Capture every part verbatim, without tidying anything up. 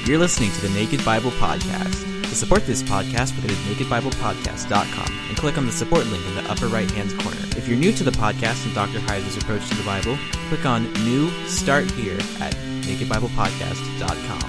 You're listening to the Naked Bible Podcast. To support this podcast, visit naked bible podcast dot com and click on the support link in the upper right-hand corner. If you're new to the podcast and Doctor Heiser's approach to the Bible, click on New Start Here at naked bible podcast dot com.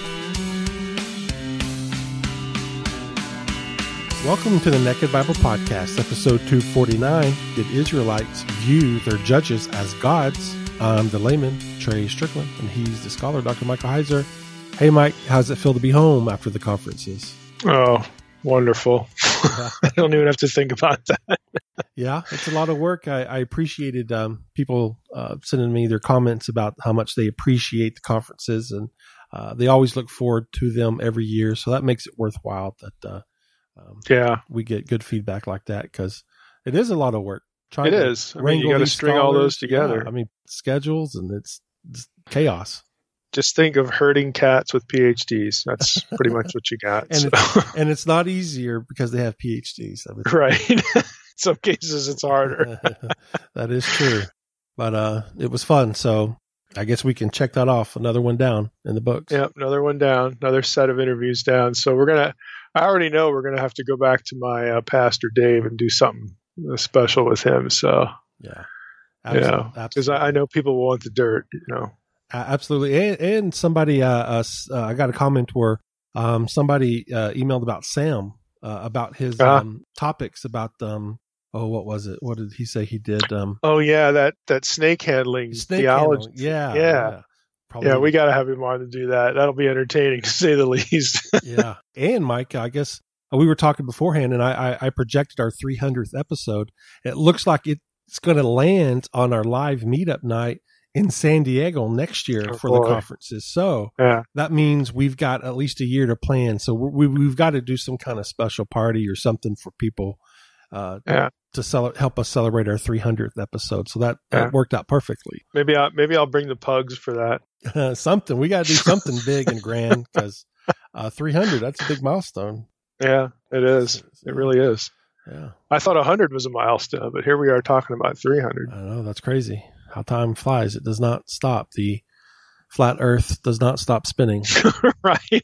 Welcome to the Naked Bible Podcast, episode two forty-nine. Did Israelites view their judges as gods? I'm the layman, Trey Strickland, and he's the scholar, Doctor Michael Heiser. Hey, Mike, how's it feel to be home after the conferences? Oh, wonderful. Yeah. I don't even have to think about that. Yeah, it's a lot of work. I, I appreciated um, people uh, sending me their comments about how much they appreciate the conferences, and uh, they always look forward to them every year. So that makes it worthwhile that uh, um, yeah, we get good feedback like that, because it is a lot of work. It is. I mean, you got to string all those together. Yeah, I mean, schedules, and it's, it's chaos. Just think of herding cats with P H Ds. That's pretty much what you got. and, so. it's, and it's not easier because they have P H Ds. I mean, right. In some cases, it's harder. That is true. But uh, it was fun. So I guess we can check that off. Another one down in the books. Yep, another one down. Another set of interviews down. So we're going to, I already know we're going to have to go back to my uh, Pastor Dave and do something special with him. So, yeah. Absolutely. Yeah. Because I, I know people want the dirt, you know. Uh, absolutely. And, and somebody, uh, uh, uh, I got a comment where um, somebody uh, emailed about Sam, uh, about his uh-huh. um, topics about, um, oh, what was it? What did he say he did? Um, oh, yeah, that, that snake handling snake theology. Handling. Yeah. Yeah. Yeah, Probably. Yeah, we got to have him on to do that. That'll be entertaining, to say the least. Yeah. And, Mike, I guess we were talking beforehand, and I, I, I projected our three hundredth episode. It looks like it's going to land on our live meetup night in San Diego next year oh, for boy. the conferences. So yeah. that means we've got at least a year to plan. So we, we've got to do some kind of special party or something for people uh, yeah. to cel- help us celebrate our three hundredth episode. So that, yeah. that worked out perfectly. Maybe I'll, maybe I'll bring the pugs for that. Uh, something. We got to do something big and grand, because uh, three hundred, that's a big milestone. Yeah, it is. It really is. Yeah. I thought one hundred was a milestone, but here we are talking about three hundred. I know, that's crazy. How time flies. It does not stop. The flat earth does not stop spinning. Right.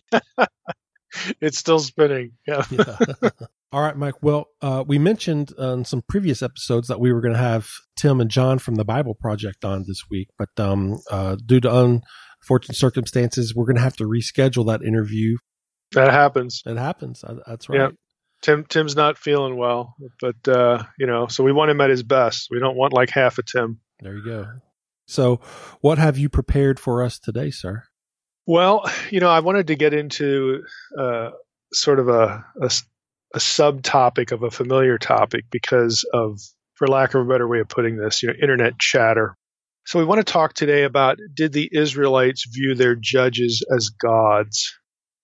It's still spinning. Yeah. Yeah. All right, Mike. Well, uh, we mentioned on some previous episodes that we were going to have Tim and John from the Bible Project on this week, but um, uh, due to unfortunate circumstances, we're going to have to reschedule that interview. That happens. It happens. That's right. Yeah. Tim Tim's not feeling well, but uh, you know, so we want him at his best. We don't want like half a Tim. There you go. So, what have you prepared for us today, sir? Well, you know, I wanted to get into uh, sort of a, a, a subtopic of a familiar topic because of, for lack of a better way of putting this, you know, internet chatter. So we want to talk today about, did the Israelites view their judges as gods?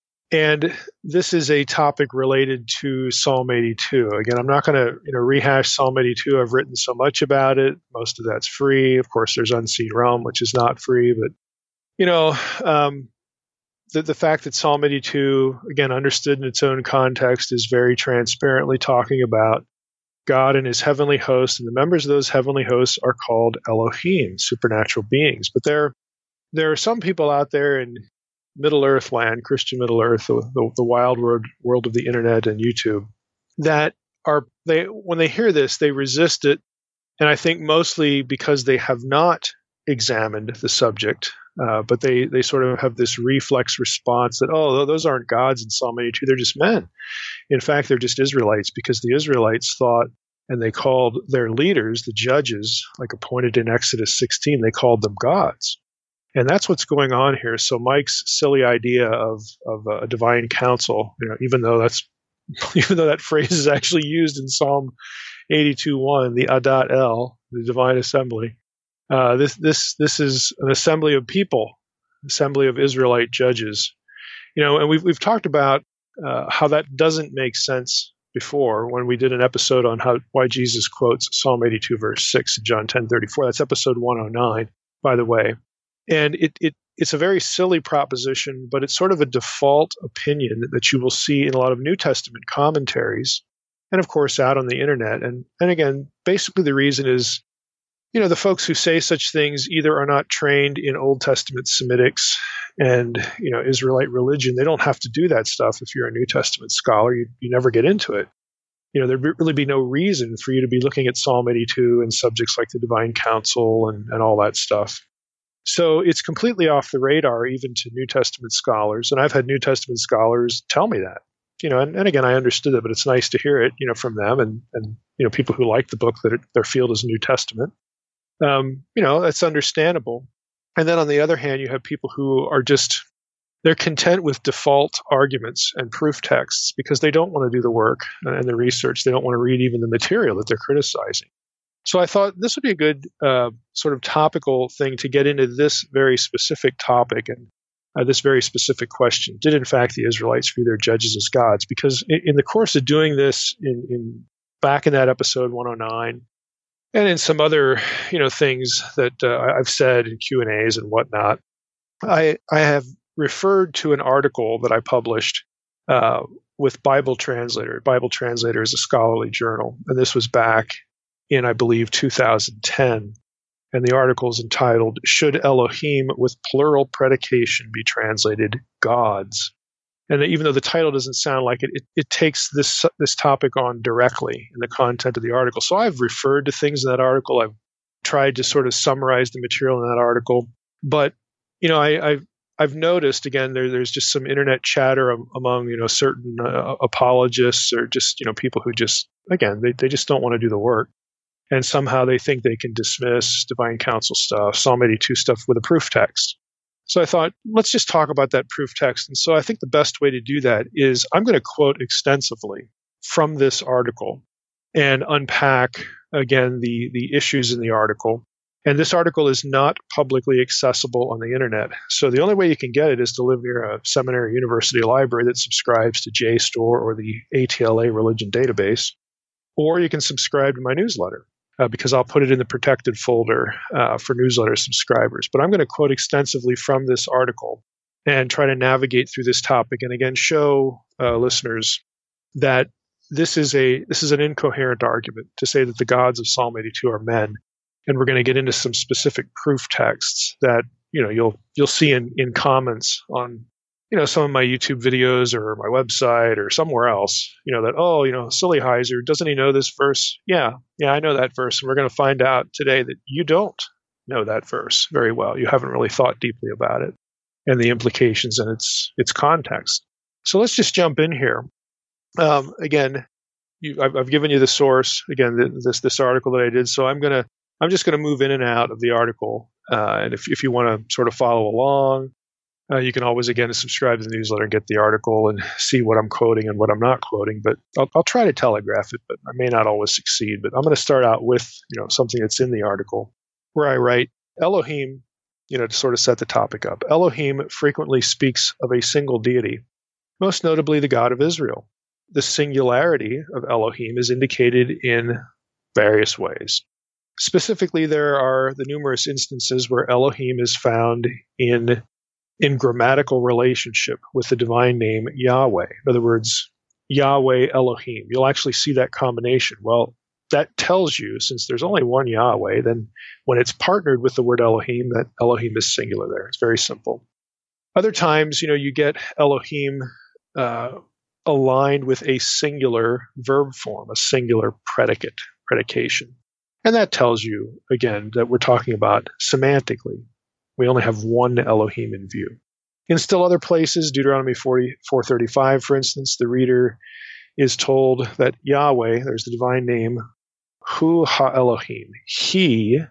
And this is a topic related to Psalm eighty-two. Again, I'm not going to you know rehash Psalm eighty-two. I've written so much about it. Most of that's free. Of course, there's Unseen Realm, which is not free. But, you know, um, the, the fact that Psalm eighty-two, again, understood in its own context, is very transparently talking about God and his heavenly hosts. And the members of those heavenly hosts are called Elohim, supernatural beings. But there, there are some people out there in Middle Earth land, Christian Middle Earth, the, the, the wild world, world of the internet and YouTube, that are, they when they hear this, they resist it. And I think mostly because they have not examined the subject, uh, but they, they sort of have this reflex response that, oh, those aren't gods in Psalm eighty-two, they're just men. In fact, they're just Israelites, because the Israelites thought, and they called their leaders, the judges, like appointed in Exodus sixteen, they called them gods. And that's what's going on here. So Mike's silly idea of of a divine council, you know, even though that's even though that phrase is actually used in Psalm eighty-two one, the Adat El, the divine assembly. Uh, this this this is an assembly of people, assembly of Israelite judges. You know, and we've we've talked about uh, how that doesn't make sense before when we did an episode on how why Jesus quotes Psalm eighty-two verse six in John ten thirty-four. That's episode one oh nine, by the way. And it, it it's a very silly proposition, but it's sort of a default opinion that you will see in a lot of New Testament commentaries, and of course out on the internet. And and again, basically the reason is, you know, the folks who say such things either are not trained in Old Testament Semitics and, you know, Israelite religion, they don't have to do that stuff. If you're a New Testament scholar, you, you never get into it. You know, there'd really be no reason for you to be looking at Psalm eighty-two and subjects like the divine council and, and all that stuff. So it's completely off the radar, even to New Testament scholars. And I've had New Testament scholars tell me that, you know, and, and again, I understood it, but it's nice to hear it, you know, from them and, and you know, people who like the book that it, their field is New Testament. Um, you know, that's understandable. And then on the other hand, you have people who are just, they're content with default arguments and proof texts because they don't want to do the work and the research. They don't want to read even the material that they're criticizing. So I thought this would be a good uh, sort of topical thing to get into this very specific topic and uh, this very specific question. Did, in fact, the Israelites view their judges as gods? Because in, in the course of doing this, in, in back in that episode one oh nine, and in some other, you know, things that uh, I've said in Q and A's and whatnot, I I have referred to an article that I published uh, with Bible Translator. Bible Translator is a scholarly journal, and this was back in, I believe, two thousand ten. And the article is entitled, "Should Elohim with plural predication be translated gods?" And even though the title doesn't sound like it, it, it takes this this topic on directly in the content of the article. So I've referred to things in that article. I've tried to sort of summarize the material in that article. But, you know, I, I've, I've noticed, again, there, there's just some internet chatter among, you know, certain uh, apologists or just, you know, people who just, again, they, they just don't want to do the work. And somehow they think they can dismiss divine council stuff, Psalm eighty-two stuff with a proof text. So I thought, let's just talk about that proof text. And so I think the best way to do that is I'm going to quote extensively from this article and unpack, again, the, the issues in the article. And this article is not publicly accessible on the internet. So the only way you can get it is to live near a seminary, university, library that subscribes to JSTOR or the A T L A religion database. Or you can subscribe to my newsletter. Uh, because I'll put it in the protected folder uh, for newsletter subscribers. But I'm going to quote extensively from this article and try to navigate through this topic, and again show uh, listeners that this is a this is an incoherent argument to say that the gods of Psalm eighty-two are men. And we're going to get into some specific proof texts that you know you'll you'll see in, in comments on you know some of my YouTube videos or my website or somewhere else. You know that oh you know silly Heiser, doesn't he know this verse? Yeah, yeah, I know that verse, and we're going to find out today that you don't know that verse very well. You haven't really thought deeply about it and the implications and its its context. So let's just jump in here. Um, again, you, I've, I've given you the source. Again, this this article that I did. So I'm gonna I'm just going to move in and out of the article, uh, and if if you want to sort of follow along. Uh, you can always, again, subscribe to the newsletter and get the article and see what I'm quoting and what I'm not quoting. But I'll, I'll try to telegraph it, but I may not always succeed. But I'm going to start out with, you know, something that's in the article where I write, Elohim, you know, to sort of set the topic up. Elohim frequently speaks of a single deity, most notably the God of Israel. The singularity of Elohim is indicated in various ways. Specifically, there are the numerous instances where Elohim is found in in grammatical relationship with the divine name Yahweh. In other words, Yahweh Elohim. You'll actually see that combination. Well, that tells you, since there's only one Yahweh, then when it's partnered with the word Elohim, that Elohim is singular there. It's very simple. Other times, you know, you get Elohim uh, aligned with a singular verb form, a singular predicate, predication. And that tells you, again, that we're talking about semantically. We only have one Elohim in view. In still other places, Deuteronomy forty-four thirty-five, for instance, the reader is told that Yahweh, there's the divine name, Hu Ha-Elohim, he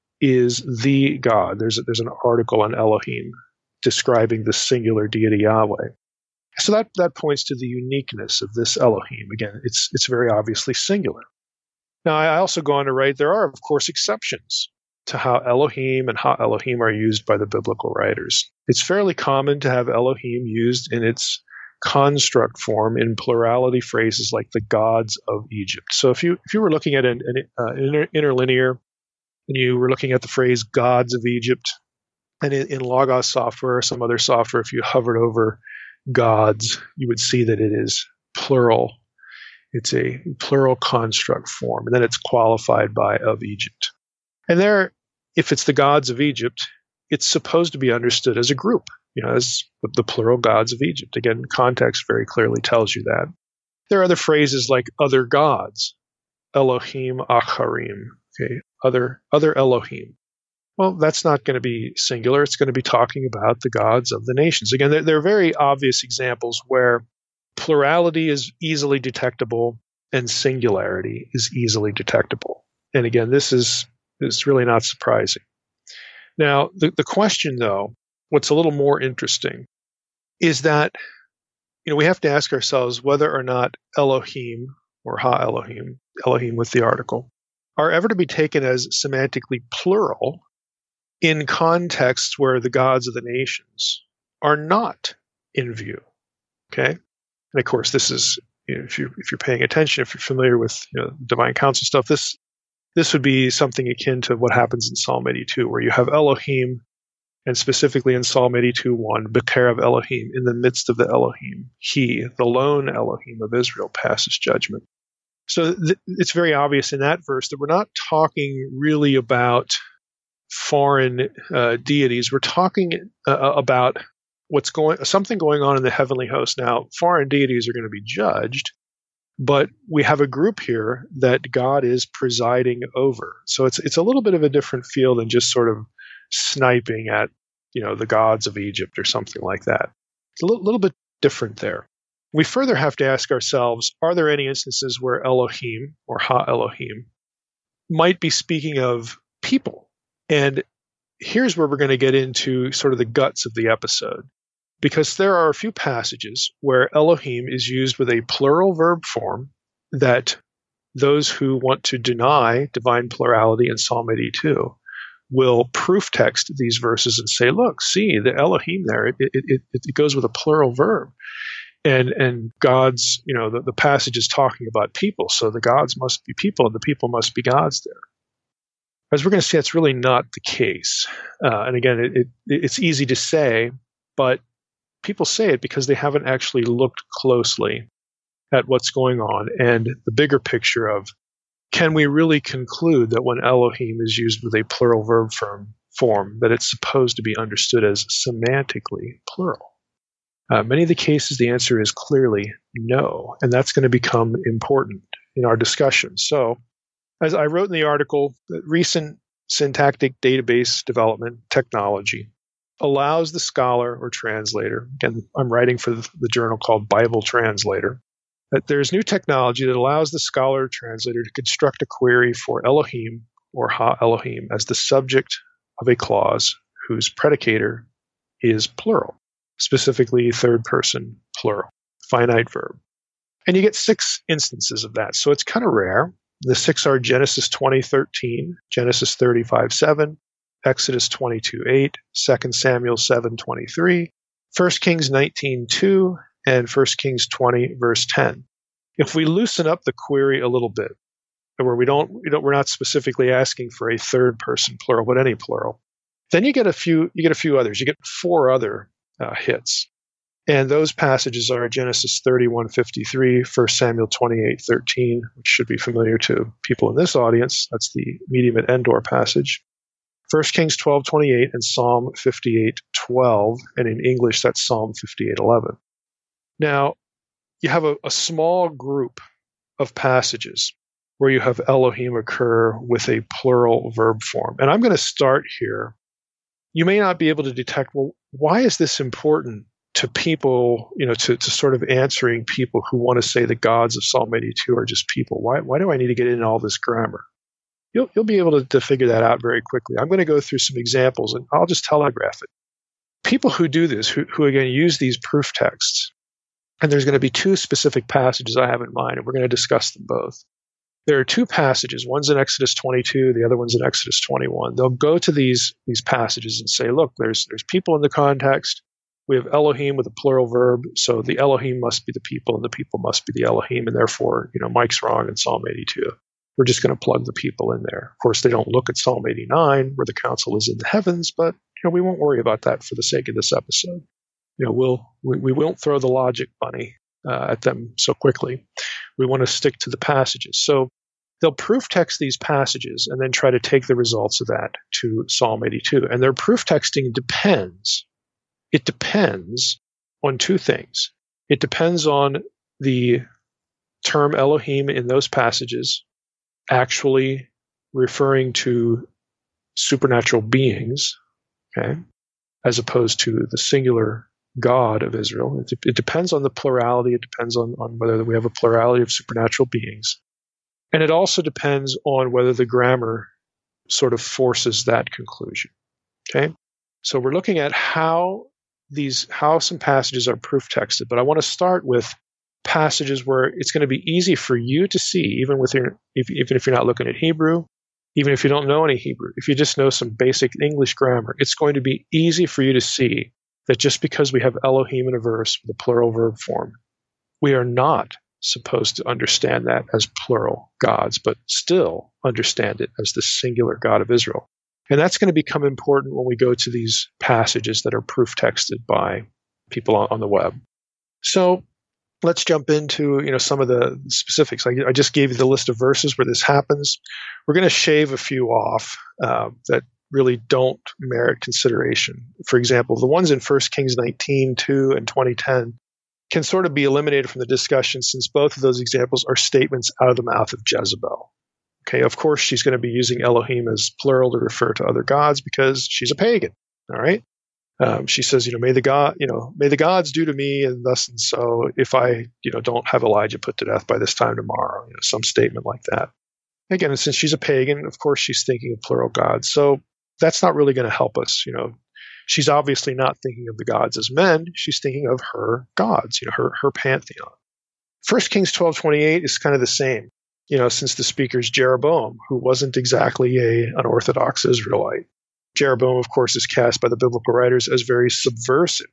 is the God. There's a, there's an article on Elohim describing the singular deity Yahweh. So that, that points to the uniqueness of this Elohim. Again, it's it's very obviously singular. Now, I also go on to write, there are, of course, exceptions to how Elohim and Ha-Elohim are used by the biblical writers. It's fairly common to have Elohim used in its construct form in plurality phrases like the gods of Egypt. So if you if you were looking at an, an uh, inter, interlinear and you were looking at the phrase gods of Egypt, and in, in Logos software or some other software, if you hovered over gods, you would see that it is plural. It's a plural construct form, and then it's qualified by of Egypt. And there, if it's the gods of Egypt, it's supposed to be understood as a group. you know, as the, the plural gods of Egypt. Again, context very clearly tells you that. There are other phrases like other gods, Elohim Acharim, okay, other other Elohim. Well, that's not going to be singular. It's going to be talking about the gods of the nations. Again, there, there are very obvious examples where plurality is easily detectable and singularity is easily detectable. And again, this is, is really not surprising. Now, the, the question, though, what's a little more interesting is that, you know, we have to ask ourselves whether or not Elohim or Ha-Elohim, Elohim with the article, are ever to be taken as semantically plural in contexts where the gods of the nations are not in view. Okay? And of course, this is, you know, if you're, if you're paying attention, if you're familiar with, you know, divine council stuff, this this would be something akin to what happens in Psalm eighty-two, where you have Elohim, and specifically in Psalm eighty-two one, Bekerev Elohim, in the midst of the Elohim, he, the lone Elohim of Israel, passes judgment. So th- it's very obvious in that verse that we're not talking really about foreign uh, deities. We're talking uh, about what's going, something going on in the heavenly host. Now, foreign deities are going to be judged, but we have a group here that God is presiding over. So it's it's a little bit of a different feel than just sort of sniping at, you know, the gods of Egypt or something like that. It's a little, little bit different there. We further have to ask ourselves, are there any instances where Elohim or Ha-Elohim might be speaking of people? And here's where we're going to get into sort of the guts of the episode, because there are a few passages where Elohim is used with a plural verb form that those who want to deny divine plurality in Psalm eighty-two will proof text these verses and say, look, see, the Elohim there, it, it, it, it goes with a plural verb. And and God's, you know, the, the passage is talking about people, so the gods must be people and the people must be gods there. As we're going to see, that's really not the case. Uh, and again, it, it, it's easy to say, but people say it because they haven't actually looked closely at what's going on and the bigger picture of, can we really conclude that when Elohim is used with a plural verb form, form that it's supposed to be understood as semantically plural? Uh, many of the cases, the answer is clearly no, and that's going to become important in our discussion. So, as I wrote in the article, recent syntactic database development technology allows the scholar or translator, again, I'm writing for the, the journal called Bible Translator, that there's new technology that allows the scholar or translator to construct a query for Elohim or Ha-Elohim as the subject of a clause whose predicator is plural, specifically third person plural, finite verb. And you get six instances of that, so it's kind of rare. The six are Genesis twenty thirteen, Genesis thirty-five seven, Exodus twenty-two eight, Second Samuel seven twenty-three, First Kings nineteen two, and First Kings twenty verse ten. If we loosen up the query a little bit, where we don't, we don't, we're not specifically asking for a third person plural, but any plural, then you get a few, you get a few others. You get four other uh, hits. And those passages are Genesis thirty-one fifty-three, First Samuel twenty-eight thirteen, which should be familiar to people in this audience. That's the medium at Endor passage. First Kings twelve twenty-eight and Psalm fifty-eight twelve, and in English that's Psalm fifty-eight eleven. Now, you have a, a small group of passages where you have Elohim occur with a plural verb form. And I'm going to start here. You may not be able to detect, well, why is this important to people, you know, to, to sort of answering people who want to say the gods of Psalm eighty-two are just people? Why, why do I need to get into all this grammar? You'll, you'll be able to, to figure that out very quickly. I'm going to go through some examples, and I'll just telegraph it. People who do this, who, who again use these proof texts, and there's going to be two specific passages I have in mind, and we're going to discuss them both. There are two passages. One's in Exodus twenty-two, the other one's in Exodus twenty-one. They'll go to these, these passages and say, look, there's, there's people in the context. We have Elohim with a plural verb, so the Elohim must be the people, and the people must be the Elohim, and therefore, you know, Mike's wrong in Psalm eighty-two. We're just going to plug the people in there. Of course, they don't look at Psalm eighty-nine, where the council is in the heavens, but you know, we won't worry about that for the sake of this episode. You know, we'll we, we won't throw the logic bunny uh, at them so quickly. We want to stick to the passages. So they'll proof text these passages and then try to take the results of that to Psalm eighty-two. And their proof texting depends it depends on two things. It depends on the term Elohim in those passages actually referring to supernatural beings, okay, as opposed to the singular God of Israel. It, it depends on the plurality. It depends on, on whether we have a plurality of supernatural beings. And it also depends on whether the grammar sort of forces that conclusion. Okay? So we're looking at how these how some passages are proof texted, but I want to start with passages where it's going to be easy for you to see, even with your, if, even if you're not looking at Hebrew, even if you don't know any Hebrew, if you just know some basic English grammar, it's going to be easy for you to see that just because we have Elohim in a verse with a plural verb form, we are not supposed to understand that as plural gods, but still understand it as the singular God of Israel. And that's going to become important when we go to these passages that are proof texted by people on, on the web. So let's jump into, you know, some of the specifics. I, I just gave you the list of verses where this happens. We're going to shave a few off uh, that really don't merit consideration. For example, the ones in First Kings nineteen, two, and twenty ten can sort of be eliminated from the discussion since both of those examples are statements out of the mouth of Jezebel. Okay, of course, she's going to be using Elohim as plural to refer to other gods because she's a pagan. All right. Um, she says, you know, may the God, you know, may the gods do to me and thus and so if I, you know, don't have Elijah put to death by this time tomorrow. You know, some statement like that. Again, since she's a pagan, of course, she's thinking of plural gods. So that's not really going to help us. You know, she's obviously not thinking of the gods as men. She's thinking of her gods, you know, her her pantheon. First Kings twelve twenty-eight is kind of the same. You know, since the speaker's Jeroboam, who wasn't exactly a an Orthodox Israelite. Jeroboam, of course, is cast by the biblical writers as very subversive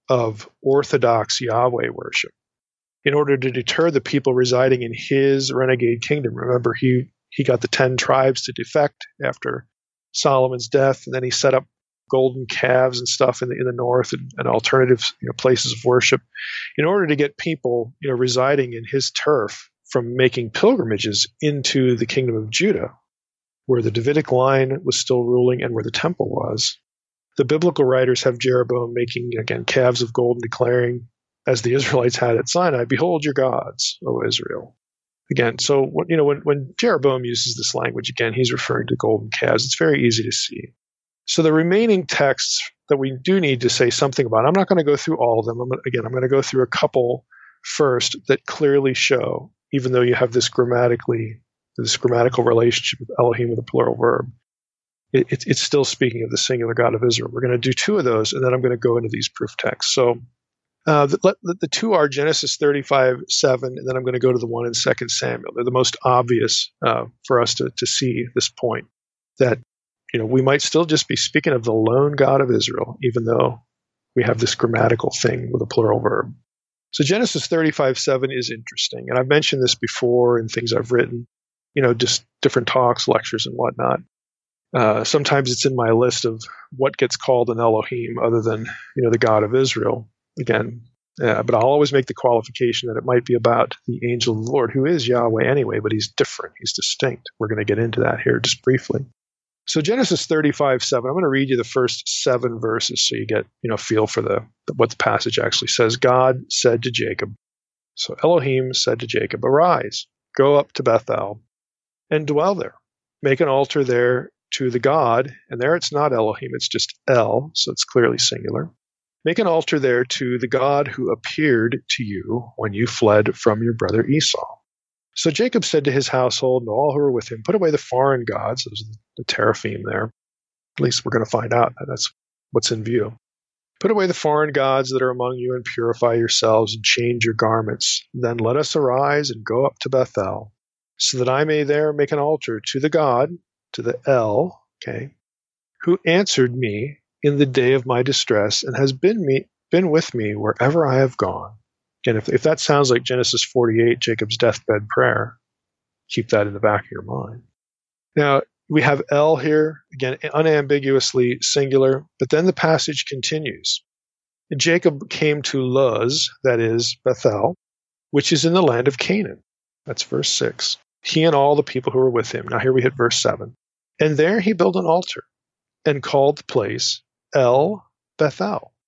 of Orthodox Yahweh worship. In order to deter the people residing in his renegade kingdom, remember, he, he got the ten tribes to defect after Solomon's death, and then he set up golden calves and stuff in the, in the north and, and alternative, you know, places of worship in order to get people, you know, residing in his turf from making pilgrimages into the kingdom of Judah, where the Davidic line was still ruling and where the temple was. The biblical writers have Jeroboam making, again, calves of gold and declaring, as the Israelites had at Sinai, behold your gods, O Israel. Again, so you know when, when Jeroboam uses this language, again, he's referring to golden calves. It's very easy to see. So the remaining texts that we do need to say something about, I'm not going to go through all of them. I'm, again, I'm going to go through a couple first that clearly show, even though you have this grammatically this grammatical relationship with Elohim with a plural verb, it, it, it's still speaking of the singular God of Israel. We're going to do two of those, and then I'm going to go into these proof texts. So uh, the, the, the two are Genesis thirty-five seven, and then I'm going to go to the one in Second Samuel. They're the most obvious uh, for us to, to see this point, that you know we might still just be speaking of the lone God of Israel, even though we have this grammatical thing with a plural verb. So Genesis thirty-five seven is interesting, and I've mentioned this before in things I've written. You know, just different talks, lectures, and whatnot. Uh, sometimes it's in my list of what gets called an Elohim other than, you know, the God of Israel. Again, uh, but I'll always make the qualification that it might be about the angel of the Lord, who is Yahweh anyway, but he's different. He's distinct. We're going to get into that here just briefly. So Genesis thirty-five seven, I'm going to read you the first seven verses so you get, you know, feel for the what the passage actually says. God said to Jacob, so Elohim said to Jacob, arise, go up to Bethel, and dwell there. Make an altar there to the God, and there it's not Elohim, it's just El, so it's clearly singular. Make an altar there to the God who appeared to you when you fled from your brother Esau. So Jacob said to his household and all who were with him, put away the foreign gods, those are the teraphim there. At least we're going to find out that that's what's in view. Put away the foreign gods that are among you and purify yourselves and change your garments. Then let us arise and go up to Bethel, so that I may there make an altar to the God, to the El, okay, who answered me in the day of my distress and has been me been with me wherever I have gone. Again, if, if that sounds like Genesis forty-eight, Jacob's deathbed prayer, keep that in the back of your mind. Now, we have El here, again, unambiguously singular, but then the passage continues. And Jacob came to Luz, that is, Bethel, which is in the land of Canaan. That's verse six. He and all the people who were with him. Now here we hit verse seven. And there he built an altar and called the place El Bethel,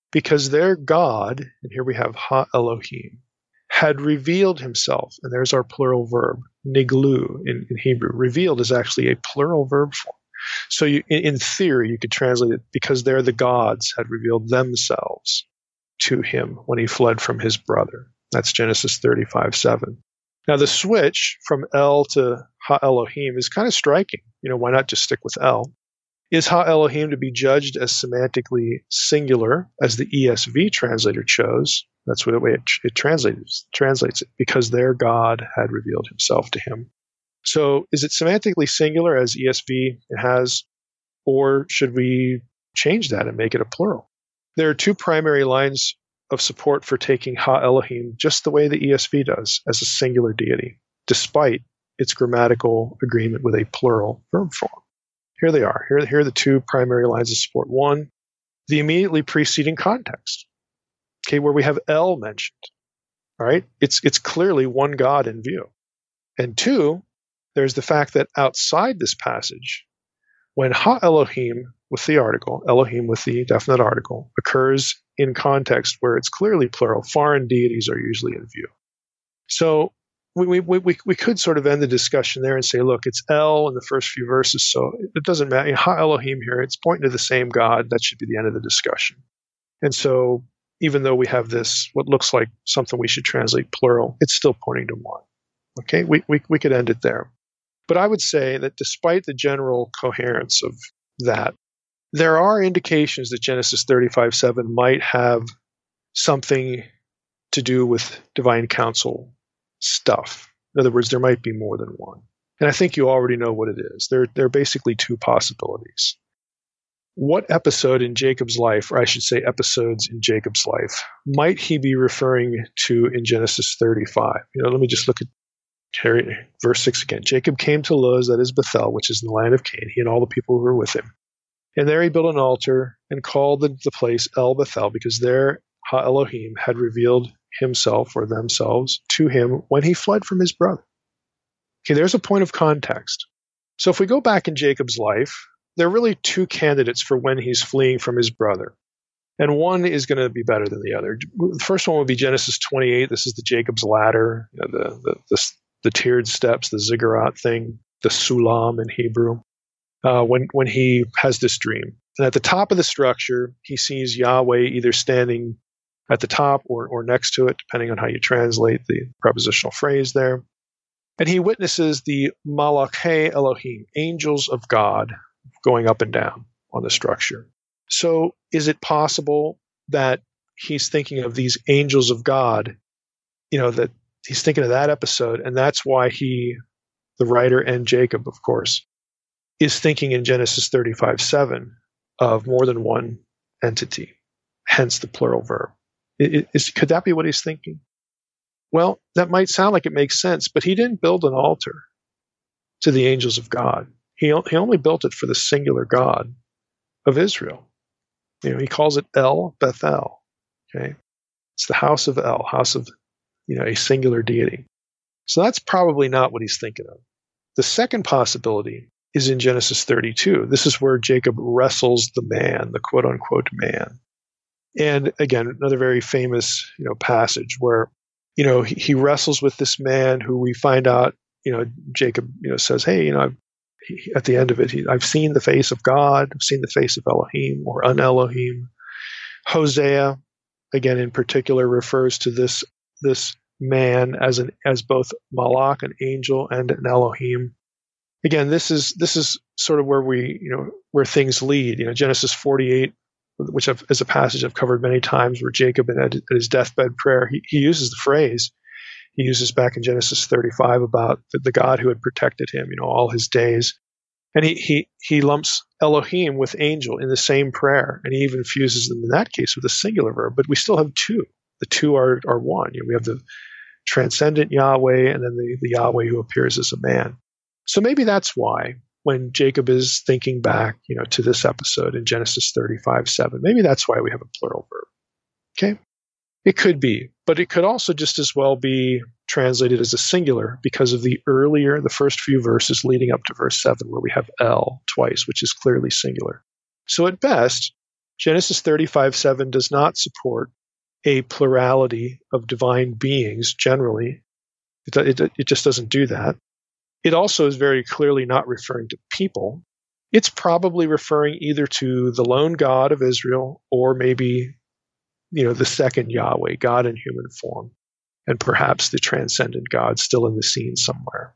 because their God, and here we have Ha Elohim, had revealed himself, and there's our plural verb, niglu in, in Hebrew. Revealed is actually a plural verb form. So you, in, in theory, you could translate it because they're the gods had revealed themselves to him when he fled from his brother. That's Genesis thirty-five seven. Now the switch from El to Ha Elohim is kind of striking. You know, why not just stick with El? Is Ha Elohim to be judged as semantically singular, as the E S V translator chose? That's what the way it, it translates, translates it, because their God had revealed himself to him. So is it semantically singular as E S V has, or should we change that and make it a plural? There are two primary lines of support for taking Ha Elohim just the way the E S V does, as a singular deity, despite its grammatical agreement with a plural verb form. Here they are. Here, here are the two primary lines of support. One, the immediately preceding context, okay, where we have El mentioned. All right, it's it's clearly one God in view. And two, there's the fact that outside this passage, when Ha Elohim with the article, Elohim with the definite article, occurs in context where it's clearly plural, foreign deities are usually in view. So we we we we could sort of end the discussion there and say, look, it's El in the first few verses, so it doesn't matter. Ha Elohim here, it's pointing to the same God. That should be the end of the discussion. And so even though we have this, what looks like something we should translate plural, it's still pointing to one. Okay, we we we could end it there. But I would say that despite the general coherence of that, there are indications that Genesis thirty-five seven might have something to do with divine counsel stuff. In other words, there might be more than one. And I think you already know what it is. There, there are basically two possibilities. What episode in Jacob's life, or I should say episodes in Jacob's life, might he be referring to in Genesis thirty-five? You know, let me just look at verse six again. Jacob came to Luz, that is Bethel, which is in the land of Canaan, he and all the people who were with him. And there he built an altar and called the, the place El Bethel, because there Ha Elohim had revealed himself or themselves to him when he fled from his brother. Okay, there's a point of context. So if we go back in Jacob's life, there are really two candidates for when he's fleeing from his brother. And one is going to be better than the other. The first one would be Genesis twenty-eight. This is the Jacob's ladder, you know, the, the, the, the tiered steps, the ziggurat thing, the sulam in Hebrew. Uh, when when he has this dream. And at the top of the structure, he sees Yahweh either standing at the top or, or next to it, depending on how you translate the prepositional phrase there. And he witnesses the Malachei Elohim, angels of God, going up and down on the structure. So is it possible that he's thinking of these angels of God, you know, that he's thinking of that episode, and that's why he, the writer and Jacob, of course, is thinking in Genesis thirty-five seven of more than one entity, hence the plural verb. It, is, could that be what he's thinking? Well, that might sound like it makes sense, but he didn't build an altar to the angels of God. He, he only built it for the singular God of Israel. You know, he calls it El Bethel. Okay, it's the house of El, house of, you know, a singular deity. So that's probably not what he's thinking of. The second possibility is in Genesis thirty-two. This is where Jacob wrestles the man, the quote-unquote man. And again, another very famous, you know, passage where, you know, he, he wrestles with this man who we find out, you know, Jacob, you know, says, hey, you know, I've, he, at the end of it, he, I've seen the face of God, I've seen the face of Elohim or un-Elohim. Hosea, again, in particular, refers to this this man as an as both Malach, an angel, and an Elohim. Again, this is this is sort of where we, you know, where things lead. You know, Genesis forty-eight, which I've, is a passage I've covered many times, where Jacob, at, at his deathbed prayer, he, he uses the phrase he uses back in Genesis thirty-five about the, the God who had protected him, you know, all his days, and he he he lumps Elohim with angel in the same prayer, and he even fuses them in that case with a singular verb. But we still have two. The two are are one. You know, we have the transcendent Yahweh, and then the, the Yahweh who appears as a man. So maybe that's why when Jacob is thinking back, you know, to this episode in Genesis thirty-five seven, maybe that's why we have a plural verb. Okay? It could be, but it could also just as well be translated as a singular because of the earlier, the first few verses leading up to verse seven, where we have El twice, which is clearly singular. So at best, Genesis thirty-five seven does not support a plurality of divine beings generally. It, it, it just doesn't do that. It also is very clearly not referring to people. It's probably referring either to the lone God of Israel or maybe, you know, the second Yahweh, God in human form, and perhaps the transcendent God still in the scene somewhere.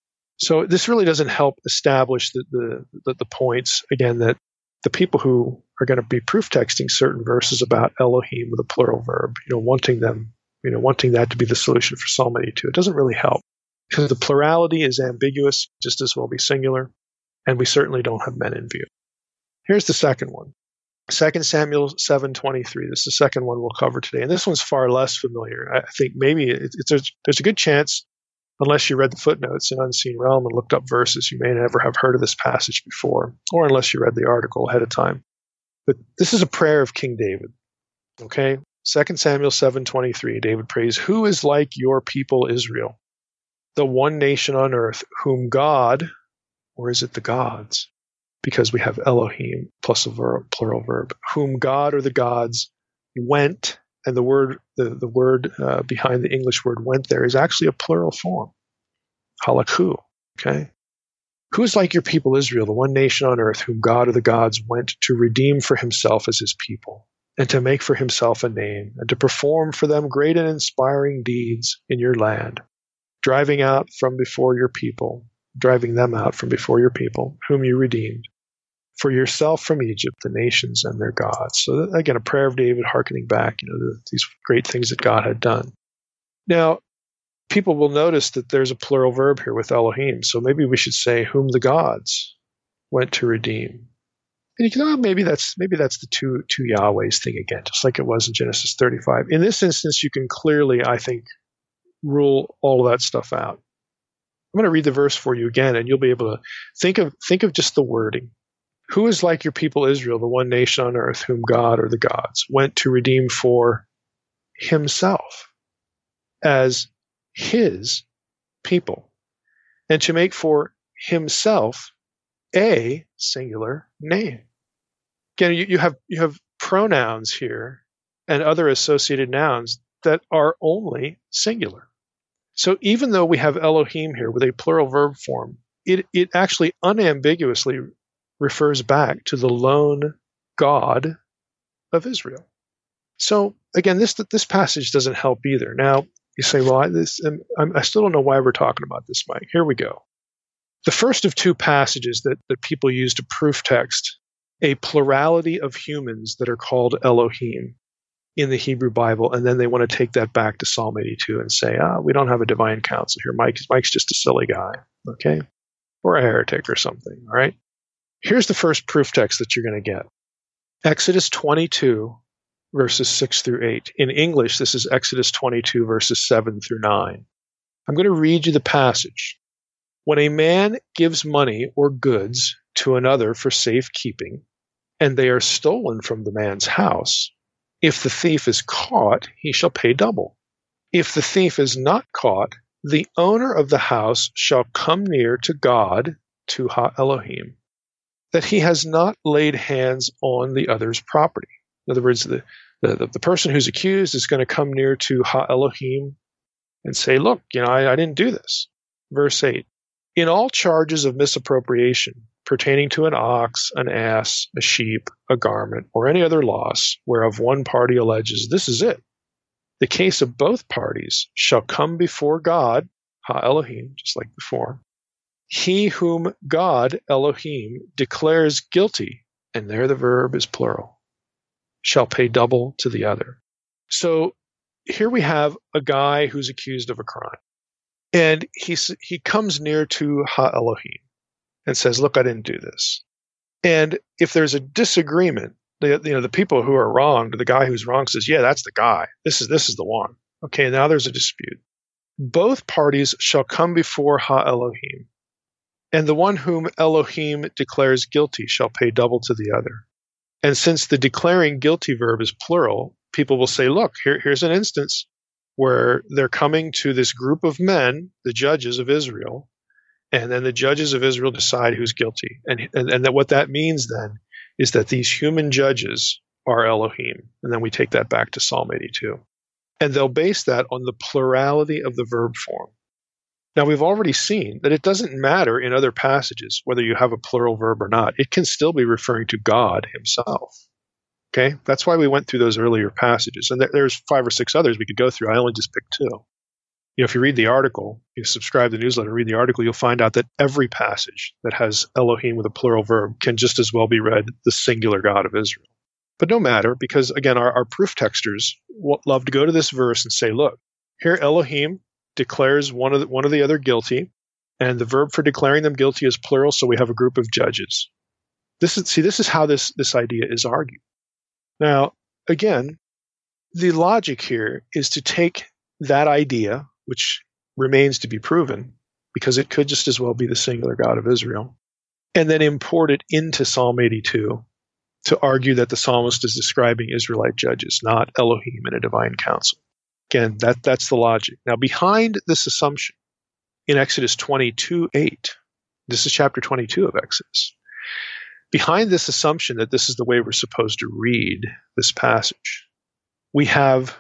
So this really doesn't help establish the, the, the, the points, again, that the people who are going to be proof texting certain verses about Elohim with a plural verb, you know, wanting them, you know, wanting that to be the solution for Psalm eighty-two, it doesn't really help because the plurality is ambiguous, just as well be singular, and we certainly don't have men in view. Here's the second one. Second Samuel seven twenty-three. This is the second one we'll cover today. And this one's far less familiar. I think maybe it, it's, there's, there's a good chance, unless you read the footnotes in Unseen Realm and looked up verses, you may never have heard of this passage before, or unless you read the article ahead of time. But this is a prayer of King David. Okay? Second Samuel seven twenty-three, David prays, "Who is like your people Israel, the one nation on earth, whom God," or is it the gods? Because we have Elohim plus a verb, plural verb, "whom God or the gods went," and the word the, the word uh, behind the English word "went" there is actually a plural form. Halaku. Okay? "Who is like your people Israel, the one nation on earth, whom God or the gods went to redeem for himself as his people, and to make for himself a name, and to perform for them great and inspiring deeds in your land, driving out from before your people, driving them out from before your people, whom you redeemed, for yourself from Egypt, the nations and their gods." So again, a prayer of David hearkening back, you know, the, these great things that God had done. Now, people will notice that there's a plural verb here with Elohim, so maybe we should say, "whom the gods went to redeem." And you can, oh, maybe that's maybe that's the two two Yahwehs thing again, just like it was in Genesis thirty-five. In this instance, you can clearly, I think, rule all of that stuff out. I'm going to read the verse for you again, and you'll be able to think of think of just the wording. "Who is like your people Israel, the one nation on earth, whom God or the gods went to redeem for himself as his people, and to make for himself a singular name." Again, you, you have you have pronouns here and other associated nouns that are only singular. So even though we have Elohim here with a plural verb form, it, it actually unambiguously refers back to the lone God of Israel. So again, this this passage doesn't help either. Now you say, "Well, I, this, I'm, I still don't know why we're talking about this, Mike." Here we go. The first of two passages that, that people use to proof text a plurality of humans that are called Elohim in the Hebrew Bible, and then they want to take that back to Psalm eighty-two and say, ah, we don't have a divine council here. Mike, Mike's just a silly guy, okay? Or a heretic or something, all right? Here's the first proof text that you're going to get. Exodus twenty-two, verses six through eight. In English, this is Exodus twenty-two, verses seven through nine. I'm going to read you the passage. "When a man gives money or goods to another for safekeeping, and they are stolen from the man's house, if the thief is caught, he shall pay double. If the thief is not caught, the owner of the house shall come near to God, to Ha Elohim, that he has not laid hands on the other's property." In other words, the, the, the person who's accused is going to come near to Ha Elohim and say, look, you know, I, I didn't do this. Verse eight, "In all charges of misappropriation pertaining to an ox, an ass, a sheep, a garment, or any other loss, whereof one party alleges, this is it. The case of both parties shall come before God," Ha Elohim, just like before, "he whom God, Elohim, declares guilty," and there the verb is plural, "shall pay double to the other." So here we have a guy who's accused of a crime. And he, he comes near to Ha Elohim and says, look, I didn't do this. And if there's a disagreement, the, you know, the people who are wronged, the guy who's wrong says, yeah, that's the guy. This is, this is the one. Okay, now there's a dispute. Both parties shall come before Ha Elohim, and the one whom Elohim declares guilty shall pay double to the other. And since the declaring guilty verb is plural, people will say, look, here, here's an instance where they're coming to this group of men, the judges of Israel, and then the judges of Israel decide who's guilty. And, and, and that what that means then is that these human judges are Elohim. And then we take that back to Psalm eighty-two. And they'll base that on the plurality of the verb form. Now, we've already seen that it doesn't matter in other passages whether you have a plural verb or not. It can still be referring to God himself. Okay? That's why we went through those earlier passages. And there, there's five or six others we could go through. I only just picked two. You know, if you read the article, you subscribe to the newsletter, read the article, you'll find out that every passage that has Elohim with a plural verb can just as well be read the singular God of Israel. But no matter, because again, our, our proof texters love to go to this verse and say, look, here Elohim declares one of the, one of the other guilty, and the verb for declaring them guilty is plural, so we have a group of judges. This is see, this is how this, this idea is argued. Now, again, the logic here is to take that idea, which remains to be proven, because it could just as well be the singular God of Israel, and then import it into Psalm eighty-two to argue that the psalmist is describing Israelite judges, not Elohim in a divine council. Again, that, that's the logic. Now, behind this assumption, in Exodus twenty-two eight, this is chapter twenty-two of Exodus, behind this assumption that this is the way we're supposed to read this passage, we have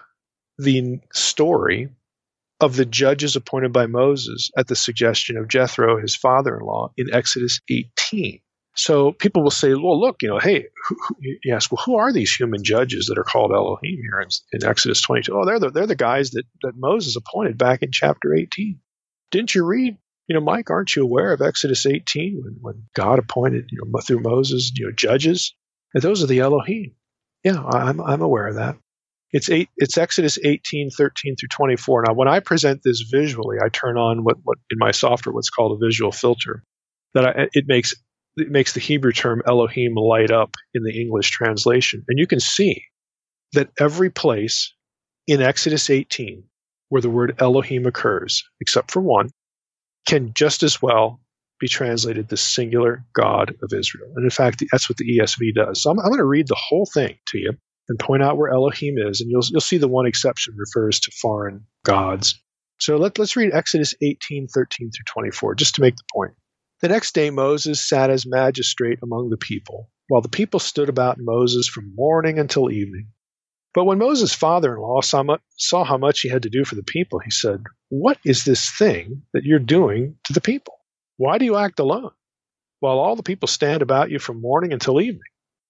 the story of the judges appointed by Moses at the suggestion of Jethro, his father-in-law, in Exodus eighteen. So people will say, well, look, you know, hey, who, who, you ask, well, who are these human judges that are called Elohim here in, in Exodus twenty-two? Oh, they're the, they're the guys that, that Moses appointed back in chapter eighteen. Didn't you read, you know, Mike, aren't you aware of Exodus eighteen when, when God appointed, you know, through Moses, you know, judges? And those are the Elohim. Yeah, I'm I'm aware of that. It's eight. It's Exodus eighteen, thirteen through twenty-four. Now, when I present this visually, I turn on what, what in my software what's called a visual filter. That I, it makes it makes the Hebrew term Elohim light up in the English translation, and you can see that every place in Exodus eighteen where the word Elohim occurs, except for one, can just as well be translated the singular God of Israel. And in fact, that's what the E S V does. So I'm, I'm going to read the whole thing to you and point out where Elohim is, and you'll you'll see the one exception refers to foreign gods. So let, let's read Exodus eighteen, thirteen through twenty-four, just to make the point. The next day Moses sat as magistrate among the people, while the people stood about Moses from morning until evening. But when Moses' father-in-law saw, mu- saw how much he had to do for the people, he said, "What is this thing that you're doing to the people? Why do you act alone, while all the people stand about you from morning until evening?"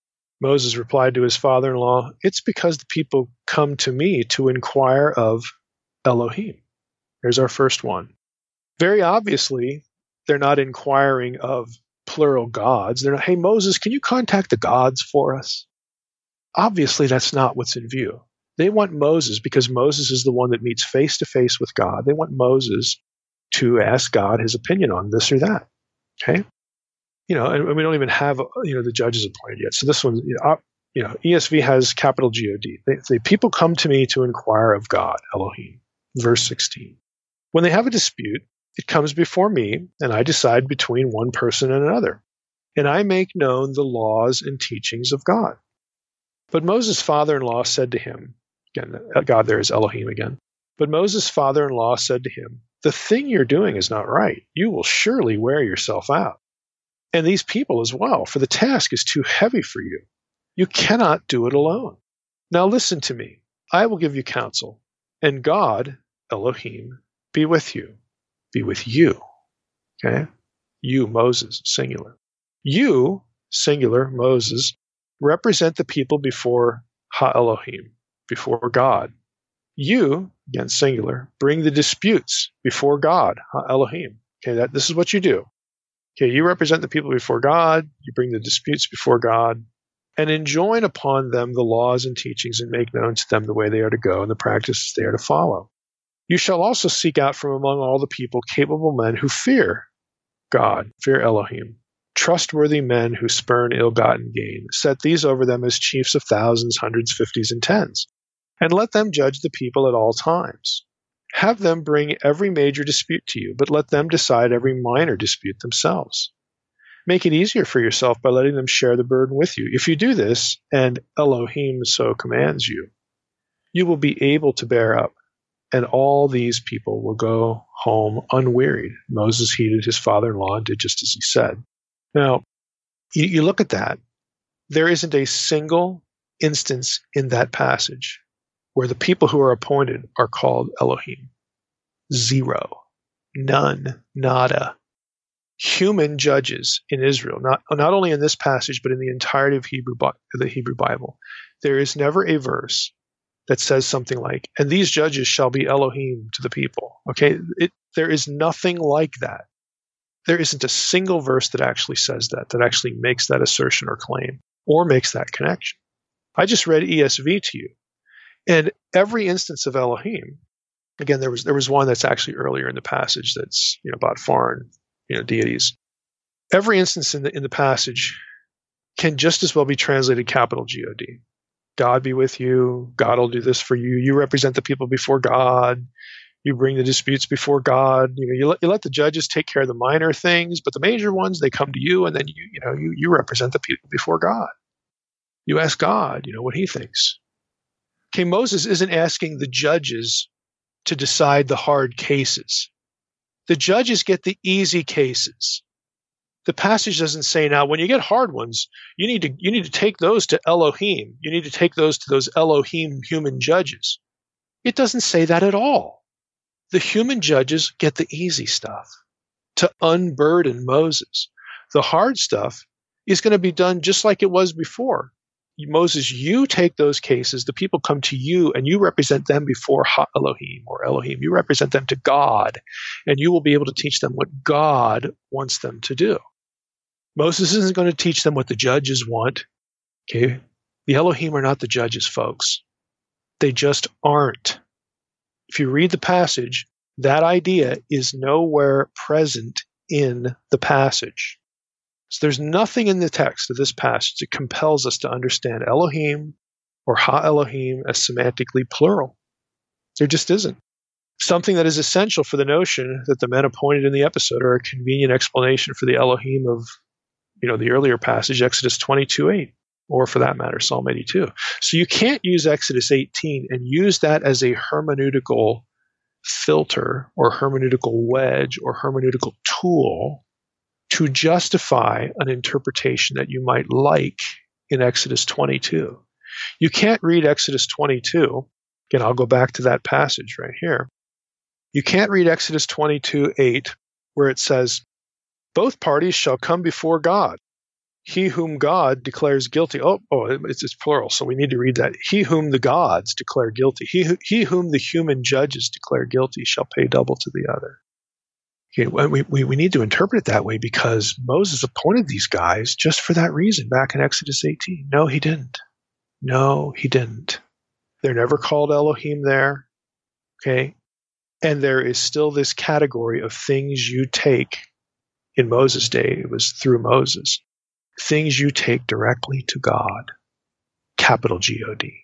Moses replied to his father-in-law, "It's because the people come to me to inquire of Elohim." There's our first one. Very obviously, they're not inquiring of plural gods. They're not, "Hey, Moses, can you contact the gods for us?" Obviously, that's not what's in view. They want Moses, because Moses is the one that meets face-to-face with God. They want Moses to ask God his opinion on this or that. Okay? You know, and we don't even have, you know, the judges appointed yet. So this one, you know, you know E S V has capital G O D. They say, "People come to me to inquire of God, Elohim." Verse sixteen. "When they have a dispute, it comes before me, and I decide between one person and another, and I make known the laws and teachings of God." But Moses' father-in-law said to him, again, God there is Elohim again. But Moses' father-in-law said to him, "The thing you're doing is not right. You will surely wear yourself out, and these people as well, for the task is too heavy for you. You cannot do it alone. Now listen to me. I will give you counsel, and God, Elohim, be with you." Be with you. Okay? You, Moses, singular. You, singular, Moses, represent the people before Ha-Elohim, before God. You, again, singular, bring the disputes before God, Ha-Elohim. Okay, that this is what you do. Okay, you represent the people before God, you bring the disputes before God, and enjoin upon them the laws and teachings, and make known to them the way they are to go and the practices they are to follow. You shall also seek out from among all the people capable men who fear God, fear Elohim, trustworthy men who spurn ill-gotten gain. Set these over them as chiefs of thousands, hundreds, fifties, and tens, and let them judge the people at all times. Have them bring every major dispute to you, but let them decide every minor dispute themselves. Make it easier for yourself by letting them share the burden with you. If you do this, and Elohim so commands you, you will be able to bear up, and all these people will go home unwearied. Moses heeded his father-in-law and did just as he said. Now, you, you look at that. There isn't a single instance in that passage where the people who are appointed are called Elohim. Zero. None. Nada. Human judges in Israel, not, not only in this passage, but in the entirety of Hebrew, the Hebrew Bible. There is never a verse that says something like, and these judges shall be Elohim to the people. Okay? It, there is nothing like that. There isn't a single verse that actually says that, that actually makes that assertion or claim, or makes that connection. I just read E S V to you. And every instance of Elohim, again, there was there was one that's actually earlier in the passage that's, you know, about foreign, you know, deities. Every instance in the in the passage can just as well be translated capital G O D. God be with you. God will do this for you. You represent the people before God. You bring the disputes before God. You know, you let, you let the judges take care of the minor things, but the major ones, they come to you, and then you you know you you represent the people before God. You ask God, you know, what He thinks. Okay, Moses isn't asking the judges to decide the hard cases. The judges get the easy cases. The passage doesn't say, now, when you get hard ones, you need to you need to take those to Elohim. You need to take those to those Elohim human judges. It doesn't say that at all. The human judges get the easy stuff to unburden Moses. The hard stuff is going to be done just like it was before. Moses, you take those cases, the people come to you, and you represent them before Ha Elohim or Elohim. You represent them to God, and you will be able to teach them what God wants them to do. Moses isn't going to teach them what the judges want. Okay? The Elohim are not the judges, folks. They just aren't. If you read the passage, that idea is nowhere present in the passage. So there's nothing in the text of this passage that compels us to understand Elohim or Ha Elohim as semantically plural. There just isn't. Something that is essential for the notion that the men appointed in the episode are a convenient explanation for the Elohim of, you know, the earlier passage, Exodus twenty-two eight, or for that matter, Psalm eighty-two. So you can't use Exodus eighteen and use that as a hermeneutical filter or hermeneutical wedge or hermeneutical tool to justify an interpretation that you might like in Exodus twenty-two. You can't read Exodus twenty-two. Again, I'll go back to that passage right here. You can't read Exodus twenty-two eight where it says, both parties shall come before God. He whom God declares guilty. Oh, oh it's, it's plural, so we need to read that. He whom the gods declare guilty. He, he whom the human judges declare guilty shall pay double to the other. Okay, we, we, we need to interpret it that way because Moses appointed these guys just for that reason back in Exodus eighteen. No, he didn't. No, he didn't. They're never called Elohim there. Okay? And there is still this category of things you take. In Moses' day, it was through Moses. Things you take directly to God. Capital G O D.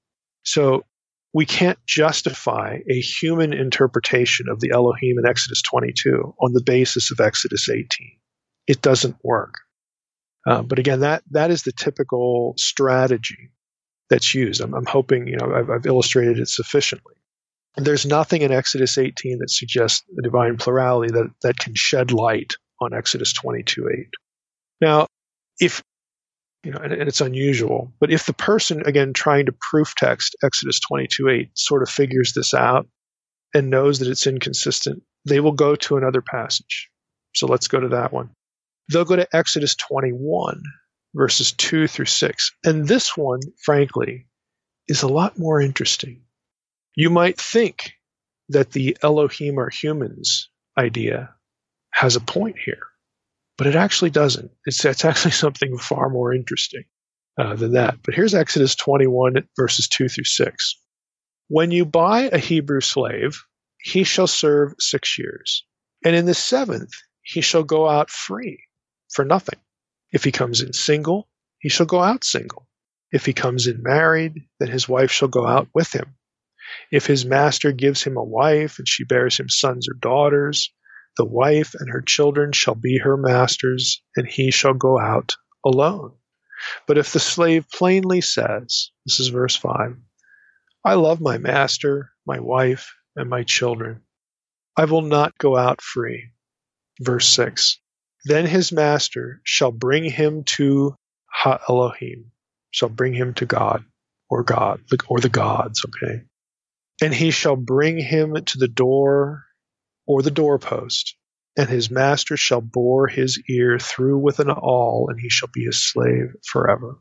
So we can't justify a human interpretation of the Elohim in Exodus twenty-two on the basis of Exodus eighteen. It doesn't work. Uh, but again, that that is the typical strategy that's used. I'm, I'm hoping, you know, I've, I've illustrated it sufficiently. And there's nothing in Exodus eighteen that suggests the divine plurality that, that can shed light on Exodus twenty-two eight. Now, if You know, and, and it's unusual. But if the person, again, trying to proof text Exodus twenty-two eight sort of figures this out and knows that it's inconsistent, they will go to another passage. So let's go to that one. They'll go to Exodus twenty-one, verses two through six. And this one, frankly, is a lot more interesting. You might think that the Elohim are humans idea has a point here. But it actually doesn't. It's, it's actually something far more interesting uh, than that. But here's Exodus twenty-one, verses two through six. When you buy a Hebrew slave, he shall serve six years. And in the seventh, he shall go out free for nothing. If he comes in single, he shall go out single. If he comes in married, then his wife shall go out with him. If his master gives him a wife, and she bears him sons or daughters, the wife and her children shall be her master's, and he shall go out alone. But if the slave plainly says, this is verse five, I love my master, my wife, and my children, I will not go out free. Verse six, then his master shall bring him to Ha Elohim, shall bring him to God, or God, or the gods, okay? And he shall bring him to the door or the doorpost, and his master shall bore his ear through with an awl, and he shall be his slave forever.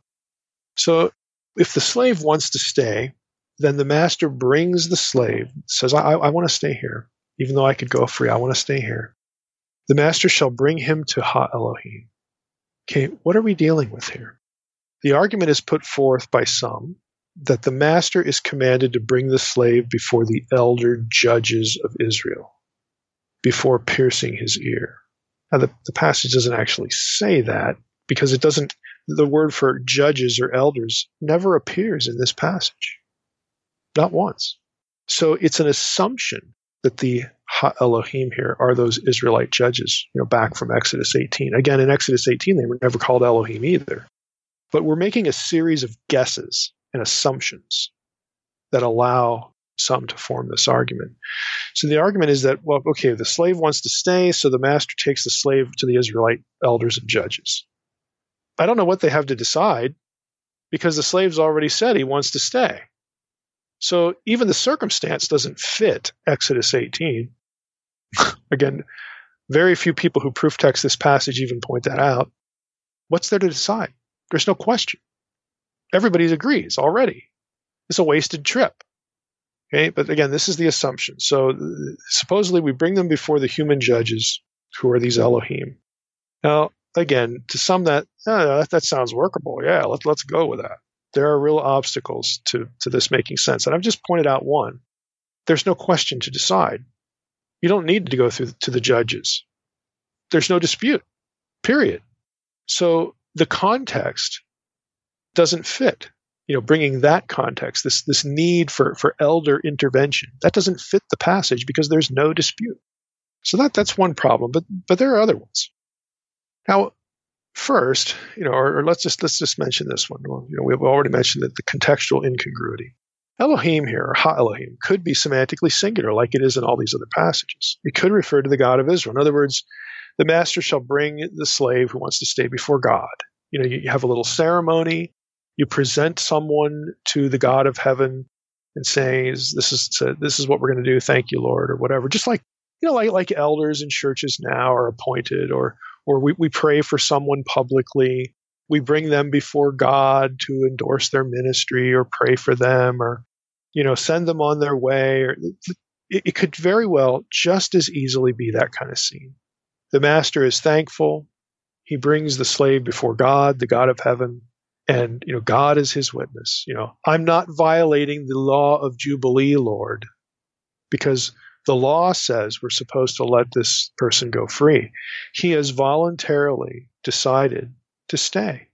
So if the slave wants to stay, then the master brings the slave, says, I, I want to stay here. Even though I could go free, I want to stay here. The master shall bring him to Ha Elohim. Okay, what are we dealing with here? The argument is put forth by some that the master is commanded to bring the slave before the elder judges of Israel, before piercing his ear. Now, the, the passage doesn't actually say that, because it doesn't, the word for judges or elders never appears in this passage. Not once. So it's an assumption that the Ha Elohim here are those Israelite judges, you know, back from Exodus eighteen. Again, in Exodus eighteen, they were never called Elohim either. But we're making a series of guesses and assumptions that allow some to form this argument. So the argument is that, well, okay, the slave wants to stay, so the master takes the slave to the Israelite elders and judges. I don't know what they have to decide, because the slave's already said he wants to stay. So even the circumstance doesn't fit Exodus eighteen. Again, very few people who proof text this passage even point that out. What's there to decide? There's no question. Everybody agrees already. It's a wasted trip. Okay, but again, this is the assumption. So supposedly we bring them before the human judges, who are these Elohim. Now, again, to some that, oh, that, that sounds workable. Yeah, let, let's go with that. There are real obstacles to, to this making sense. And I've just pointed out one. There's no question to decide. You don't need to go through to the judges. There's no dispute, period. So the context doesn't fit. You know, bringing that context, this this need for, for elder intervention, that doesn't fit the passage because there's no dispute. So that that's one problem, but but there are other ones. Now, first, you know, or, or let's just let's just mention this one. Well, you know, we've already mentioned that the contextual incongruity. Elohim here, or Ha Elohim, could be semantically singular, like it is in all these other passages. It could refer to the God of Israel. In other words, the master shall bring the slave who wants to stay before God. You know, you have a little ceremony. You present someone to the God of heaven and say, "This is this is what we're going to do. Thank you, Lord," or whatever. Just like you know, like like elders in churches now are appointed, or or we, we pray for someone publicly. We bring them before God to endorse their ministry or pray for them, or, you know, send them on their way. Or it, it could very well just as easily be that kind of scene. The master is thankful. He brings the slave before God, the God of heaven, and, you know, God is his witness. You know, I'm not violating the law of Jubilee, Lord, because the law says we're supposed to let this person go free. He has voluntarily decided to stay.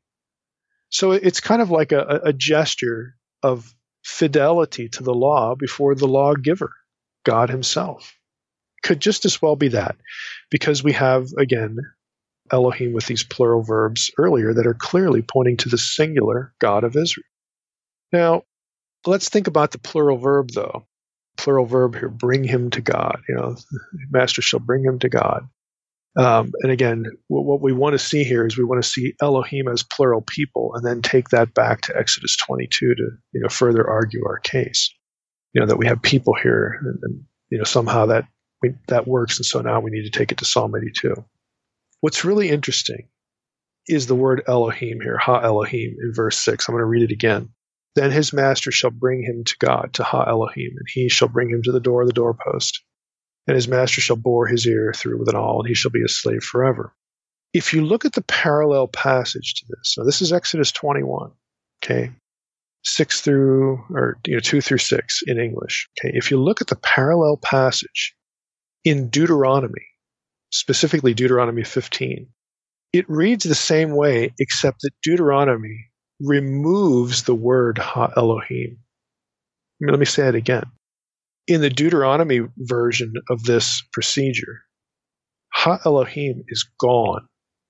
So it's kind of like a, a gesture of fidelity to the law before the lawgiver, God himself. Could just as well be that, because we have, again, Elohim with these plural verbs earlier that are clearly pointing to the singular God of Israel. Now, let's think about the plural verb, though. Plural verb here, bring him to God. You know, the master shall bring him to God. Um, and again, what, what we want to see here is we want to see Elohim as plural people, and then take that back to Exodus twenty-two to, you know, further argue our case. You know, that we have people here, and, and you know, somehow that we, that works, and so now we need to take it to Psalm eighty-two. What's really interesting is the word Elohim here, Ha Elohim, in verse six. I'm going to read it again. Then his master shall bring him to God, to Ha Elohim, and he shall bring him to the door of the doorpost. And his master shall bore his ear through with an awl, and he shall be a slave forever. If you look at the parallel passage to this, so this is Exodus twenty-one, okay, six through, or you know, two through six in English. Okay, if you look at the parallel passage in Deuteronomy, specifically Deuteronomy fifteen, it reads the same way, except that Deuteronomy removes the word Ha Elohim. I mean, let me say it again. In the Deuteronomy version of this procedure, Ha Elohim is gone.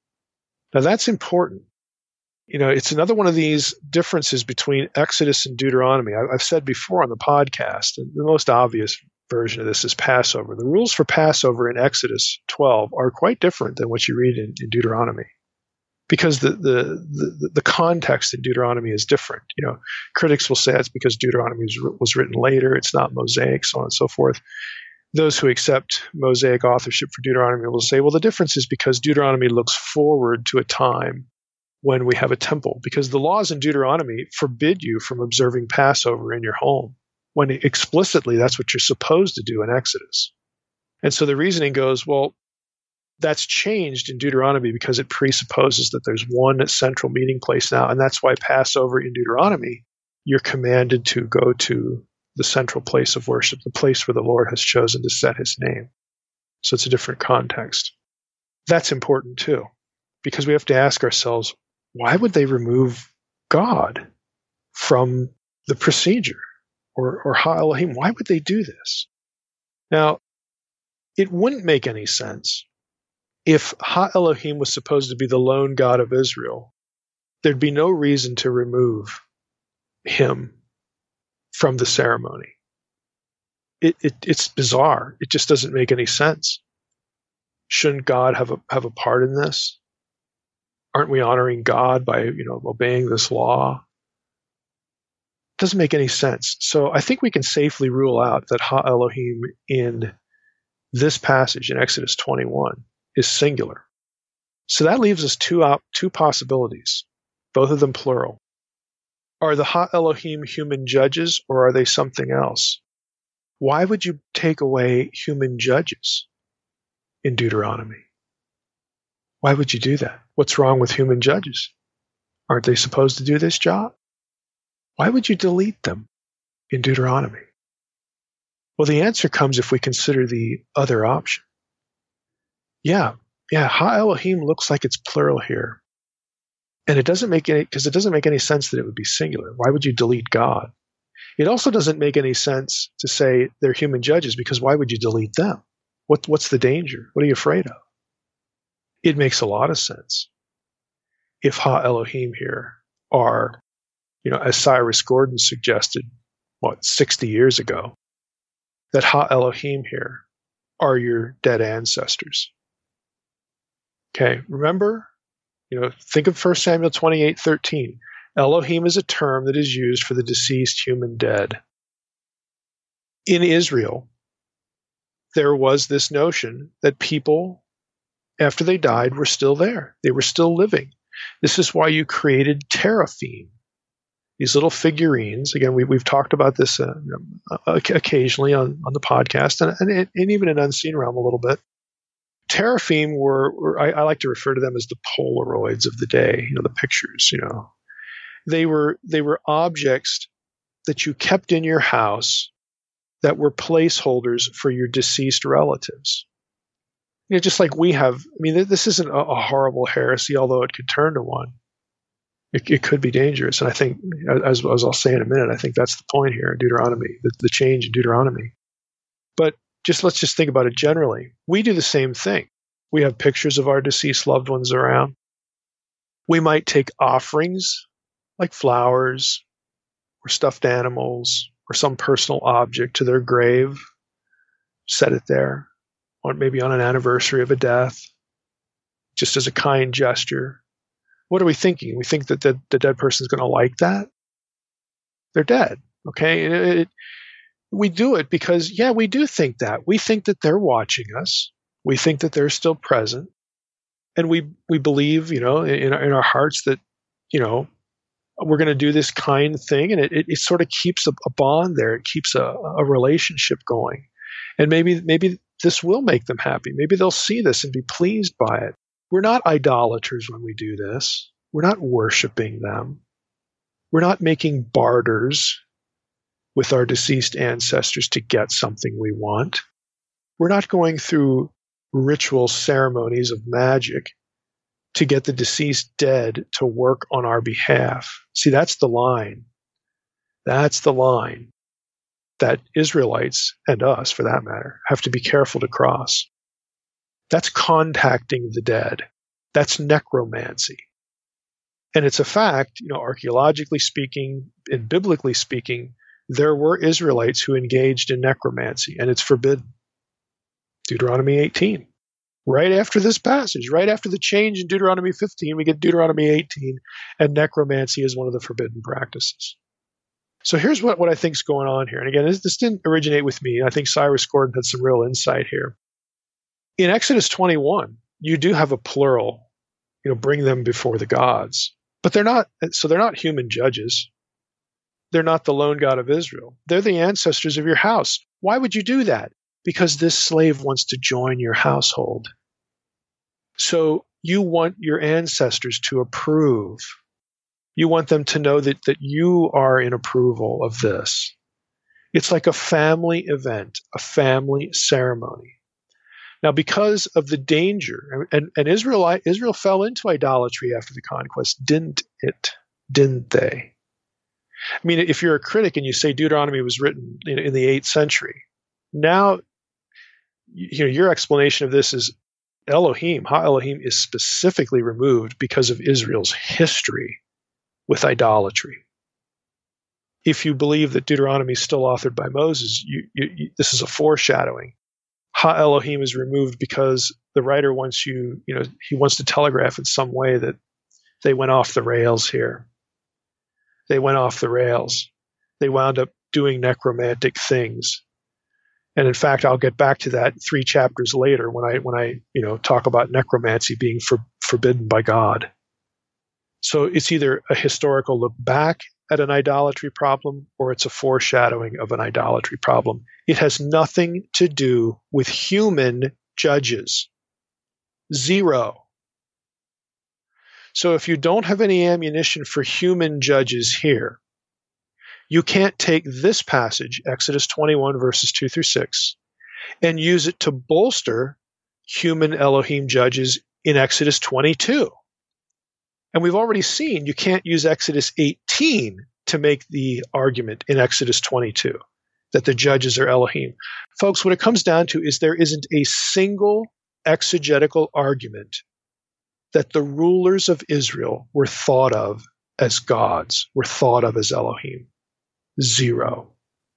Now that's important. You know, it's another one of these differences between Exodus and Deuteronomy. I've said before on the podcast, and the most obvious version of this is Passover. The rules for Passover in Exodus twelve are quite different than what you read in, in Deuteronomy. because the, the, the, the context in Deuteronomy is different. You know, critics will say that's because Deuteronomy was, was written later, it's not Mosaic, so on and so forth. Those who accept Mosaic authorship for Deuteronomy will say, well, the difference is because Deuteronomy looks forward to a time when we have a temple, because the laws in Deuteronomy forbid you from observing Passover in your home, when explicitly that's what you're supposed to do in Exodus. And so the reasoning goes, well, that's changed in Deuteronomy because it presupposes that there's one central meeting place now, and that's why Passover in Deuteronomy, you're commanded to go to the central place of worship, the place where the Lord has chosen to set his name. So it's a different context. That's important too, because we have to ask ourselves, why would they remove God from the procedure? Or, or Ha Elohim, why would they do this? Now, it wouldn't make any sense if Ha Elohim was supposed to be the lone God of Israel. There'd be no reason to remove him from the ceremony. It, it, it's bizarre. It just doesn't make any sense. Shouldn't God have a, have a part in this? Aren't we honoring God by, you know, obeying this law? Doesn't make any sense. So I think we can safely rule out that Ha Elohim in this passage in Exodus twenty-one is singular. So that leaves us two op- two possibilities, both of them plural. Are the Ha Elohim human judges, or are they something else? Why would you take away human judges in Deuteronomy? Why would you do that? What's wrong with human judges? Aren't they supposed to do this job? Why would you delete them in Deuteronomy? Well, the answer comes if we consider the other option. Yeah, yeah, Ha Elohim looks like it's plural here. And it doesn't make any, because it doesn't make any sense that it would be singular. Why would you delete God? It also doesn't make any sense to say they're human judges, because why would you delete them? What, what's the danger? What are you afraid of? It makes a lot of sense if Ha Elohim here are, you know, as Cyrus Gordon suggested, what, sixty years ago, that Ha Elohim here are your dead ancestors. Okay, remember, you know, think of First Samuel twenty-eight thirteen. Elohim is a term that is used for the deceased human dead. In Israel, there was this notion that people, after they died, were still there. They were still living. This is why you created teraphim, these little figurines. Again, we, we've talked about this uh, occasionally on, on the podcast, and, and, and even in Unseen Realm a little bit. Teraphim were, were I, I like to refer to them as the Polaroids of the day, you know, the pictures, you know. They were, they were objects that you kept in your house that were placeholders for your deceased relatives. You know, just like we have, I mean, this isn't a, a horrible heresy, although it could turn to one. It, it could be dangerous. And I think, as, as I'll say in a minute, I think that's the point here in Deuteronomy, the, the change in Deuteronomy. But just let's just think about it generally. We do the same thing. We have pictures of our deceased loved ones around. We might take offerings like flowers or stuffed animals or some personal object to their grave, set it there, or maybe on an anniversary of a death, just as a kind gesture. What are we thinking? We think that the, the dead person is going to like that? They're dead, okay? It, it, we do it because, yeah, we do think that. We think that they're watching us. We think that they're still present. And we we believe, you know, in, in our hearts that, you know, we're going to do this kind thing, and it, it, it sort of keeps a, a bond there. It keeps a, a relationship going. And maybe maybe this will make them happy. Maybe they'll see this and be pleased by it. We're not idolaters when we do this. We're not worshiping them. We're not making barters with our deceased ancestors to get something we want. We're not going through ritual ceremonies of magic to get the deceased dead to work on our behalf. See, that's the line. That's the line that Israelites, and us for that matter, have to be careful to cross. That's contacting the dead. That's necromancy. And it's a fact, you know, archaeologically speaking and biblically speaking, there were Israelites who engaged in necromancy, and it's forbidden. Deuteronomy eighteen. Right after this passage, right after the change in Deuteronomy fifteen, we get Deuteronomy eighteen, and necromancy is one of the forbidden practices. So here's what, what I think is going on here. And again, this, this didn't originate with me. I think Cyrus Gordon had some real insight here. In Exodus twenty-one, you do have a plural, you know, bring them before the gods. But they're not, so they're not human judges. They're not the lone God of Israel. They're the ancestors of your house. Why would you do that? Because this slave wants to join your household. So you want your ancestors to approve. You want them to know that, that you are in approval of this. It's like a family event, a family ceremony. Now, because of the danger, and, and Israel, Israel fell into idolatry after the conquest, didn't it? Didn't they? I mean, if you're a critic and you say Deuteronomy was written in, in the eighth century, now you know, your explanation of this is Elohim, Ha Elohim is specifically removed because of Israel's history with idolatry. If you believe that Deuteronomy is still authored by Moses, you, you, you, this is a foreshadowing. Ha Elohim is removed because the writer wants you, you know, he wants to telegraph in some way that they went off the rails here. They went off the rails. They wound up doing necromantic things. And in fact, I'll get back to that three chapters later when I, when I, you know, talk about necromancy being for, forbidden by God. So it's either a historical look back at an idolatry problem or it's a foreshadowing of an idolatry problem. It has nothing to do with human judges. Zero. So if you don't have any ammunition for human judges here, you can't take this passage, Exodus twenty-one, verses two through six, and use it to bolster human Elohim judges in Exodus twenty-two. And we've already seen you can't use Exodus eighteen to make the argument in Exodus twenty-two that the judges are Elohim. Folks, what it comes down to is there isn't a single exegetical argument that the rulers of Israel were thought of as gods, were thought of as Elohim. Zero.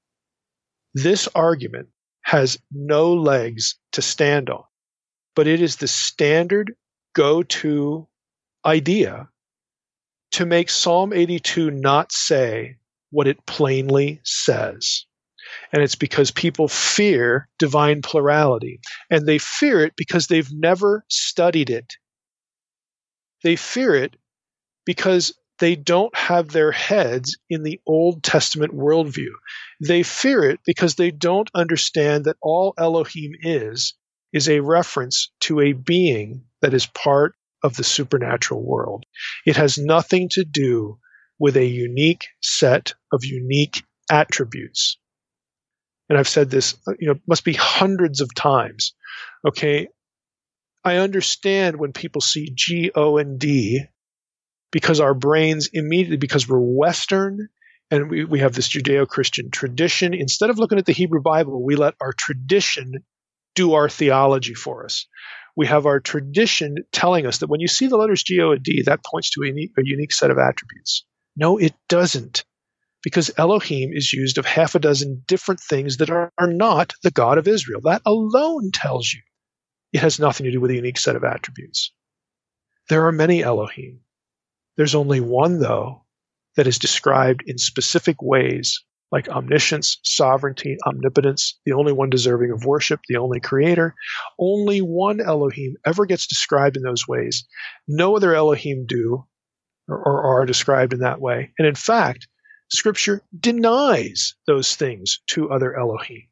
This argument has no legs to stand on, but it is the standard go-to idea to make Psalm eighty-two not say what it plainly says. And it's because people fear divine plurality, and they fear it because they've never studied it. They fear it because they don't have their heads in the Old Testament worldview. They fear it because they don't understand that all Elohim is, is a reference to a being that is part of the supernatural world. It has nothing to do with a unique set of unique attributes. And I've said this, you know, must be hundreds of times. Okay. I understand when people see G O and D because our brains immediately, because we're Western and we, we have this Judeo-Christian tradition, instead of looking at the Hebrew Bible, we let our tradition do our theology for us. We have our tradition telling us that when you see the letters G O and D, that points to a unique, a unique set of attributes. No, it doesn't, because Elohim is used of half a dozen different things that are, are not the God of Israel. That alone tells you it has nothing to do with a unique set of attributes. There are many Elohim. There's only one, though, that is described in specific ways, like omniscience, sovereignty, omnipotence, the only one deserving of worship, the only creator. Only one Elohim ever gets described in those ways. No other Elohim do or, or are described in that way. And in fact, Scripture denies those things to other Elohim.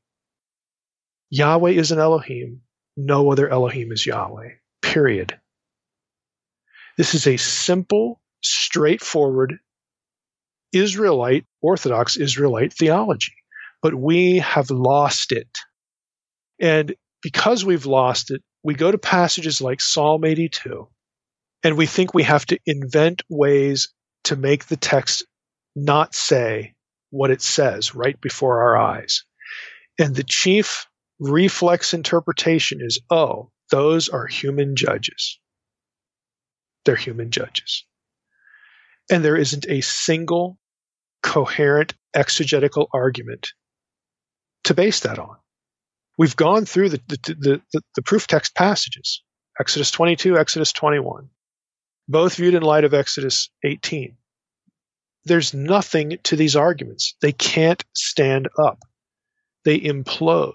Yahweh is an Elohim. No other Elohim is Yahweh. Period. This is a simple, straightforward Israelite, Orthodox Israelite theology. But we have lost it. And because we've lost it, we go to passages like Psalm eighty-two, and we think we have to invent ways to make the text not say what it says right before our eyes. And the chief reflex interpretation is, oh, those are human judges. They're human judges. And there isn't a single coherent exegetical argument to base that on. We've gone through the, the, the, the, the proof text passages. Exodus twenty-two, Exodus twenty-one, both viewed in light of Exodus eighteen. There's nothing to these arguments. They can't stand up. They implode.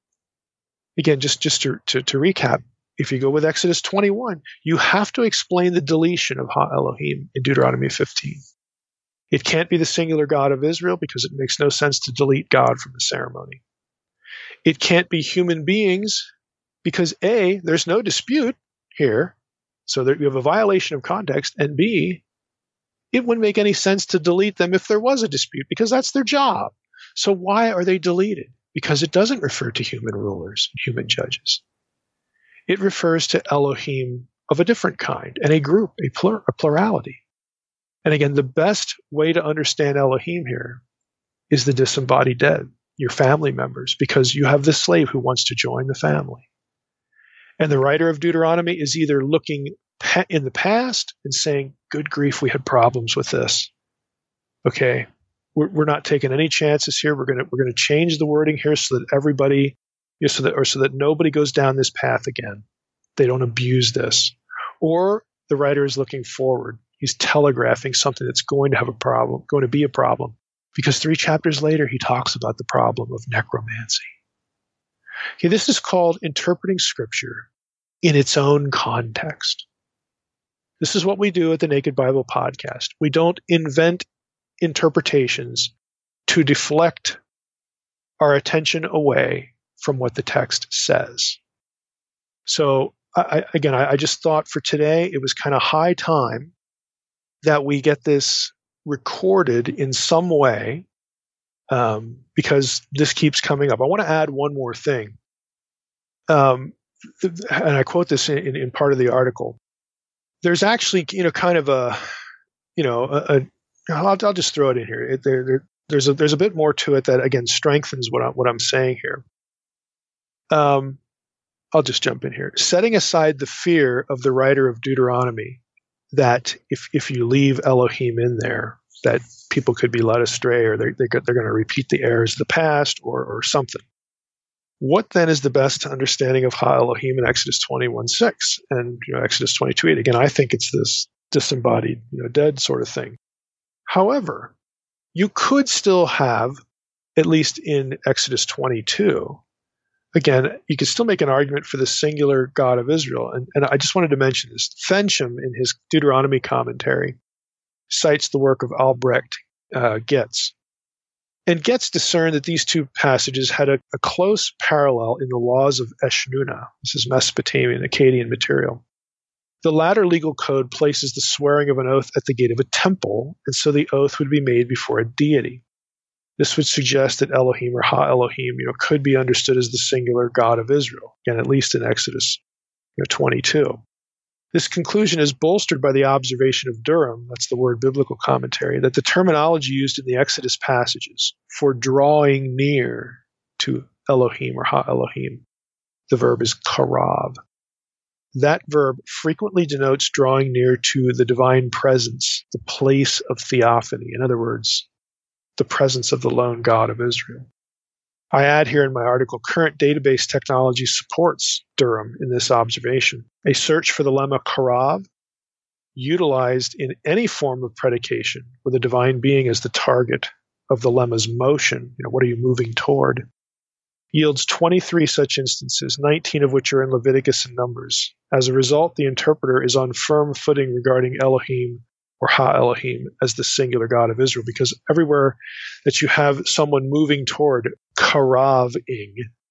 Again, just, just to, to, to recap, if you go with Exodus twenty-one, you have to explain the deletion of Ha Elohim in Deuteronomy fifteen. It can't be the singular God of Israel because it makes no sense to delete God from the ceremony. It can't be human beings because A, there's no dispute here, so there, you have a violation of context, and B, it wouldn't make any sense to delete them if there was a dispute because that's their job. So why are they deleted? Because it doesn't refer to human rulers and human judges. It refers to Elohim of a different kind and a group, a, plur, a plurality. And again, the best way to understand Elohim here is the disembodied dead, your family members, because you have this slave who wants to join the family. And the writer of Deuteronomy is either looking pa- in the past and saying, good grief, we had problems with this. Okay, we're, we're not taking any chances here. We're going to we're going to change the wording here so that everybody, you know, so that or so that nobody goes down this path again. They don't abuse this. Or the writer is looking forward. He's telegraphing something that's going to have a problem, going to be a problem, because three chapters later he talks about the problem of necromancy. Okay, this is called interpreting Scripture in its own context. This is what we do at the Naked Bible Podcast. We don't invent interpretations to deflect our attention away from what the text says. So, I, again, I, I just thought for today it was kind of high time that we get this recorded in some way, um, because this keeps coming up. I want to add one more thing. Um, th- and I quote this in, in part of the article. There's actually, you know, kind of a, you know, a, a I'll, I'll just throw it in here. It, there, there, there's a there's a bit more to it that again strengthens what I, what I'm saying here. Um, I'll just jump in here. Setting aside the fear of the writer of Deuteronomy that if if you leave Elohim in there, that people could be led astray, or they're they're, they're going to repeat the errors of the past, or or something. What then is the best understanding of Ha Elohim in Exodus twenty-one six and you know, Exodus twenty-two eight? Again, I think it's this disembodied, you know, dead sort of thing. However, you could still have, at least in Exodus twenty-two, again, you could still make an argument for the singular God of Israel. And, and I just wanted to mention this. Fensham, in his Deuteronomy commentary, cites the work of Albrecht uh, Getz. And Getz discerned that these two passages had a, a close parallel in the laws of Eshnunna. This is Mesopotamian, Akkadian material. The latter legal code places the swearing of an oath at the gate of a temple, and so the oath would be made before a deity. This would suggest that Elohim or Ha Elohim, you know, could be understood as the singular God of Israel, again, at least in Exodus you know, twenty-two. This conclusion is bolstered by the observation of Durham, that's the word biblical commentary, that the terminology used in the Exodus passages for drawing near to Elohim or Ha Elohim, the verb is karav. That verb frequently denotes drawing near to the divine presence, the place of theophany. In other words, the presence of the lone God of Israel. I add here in my article, current database technology supports Durham in this observation. A search for the lemma karav, utilized in any form of predication with a divine being as the target of the lemma's motion, you know, what are you moving toward, yields twenty-three such instances, nineteen of which are in Leviticus and Numbers. As a result, the interpreter is on firm footing regarding Elohim or Ha Elohim as the singular God of Israel, because everywhere that you have someone moving toward, karaving,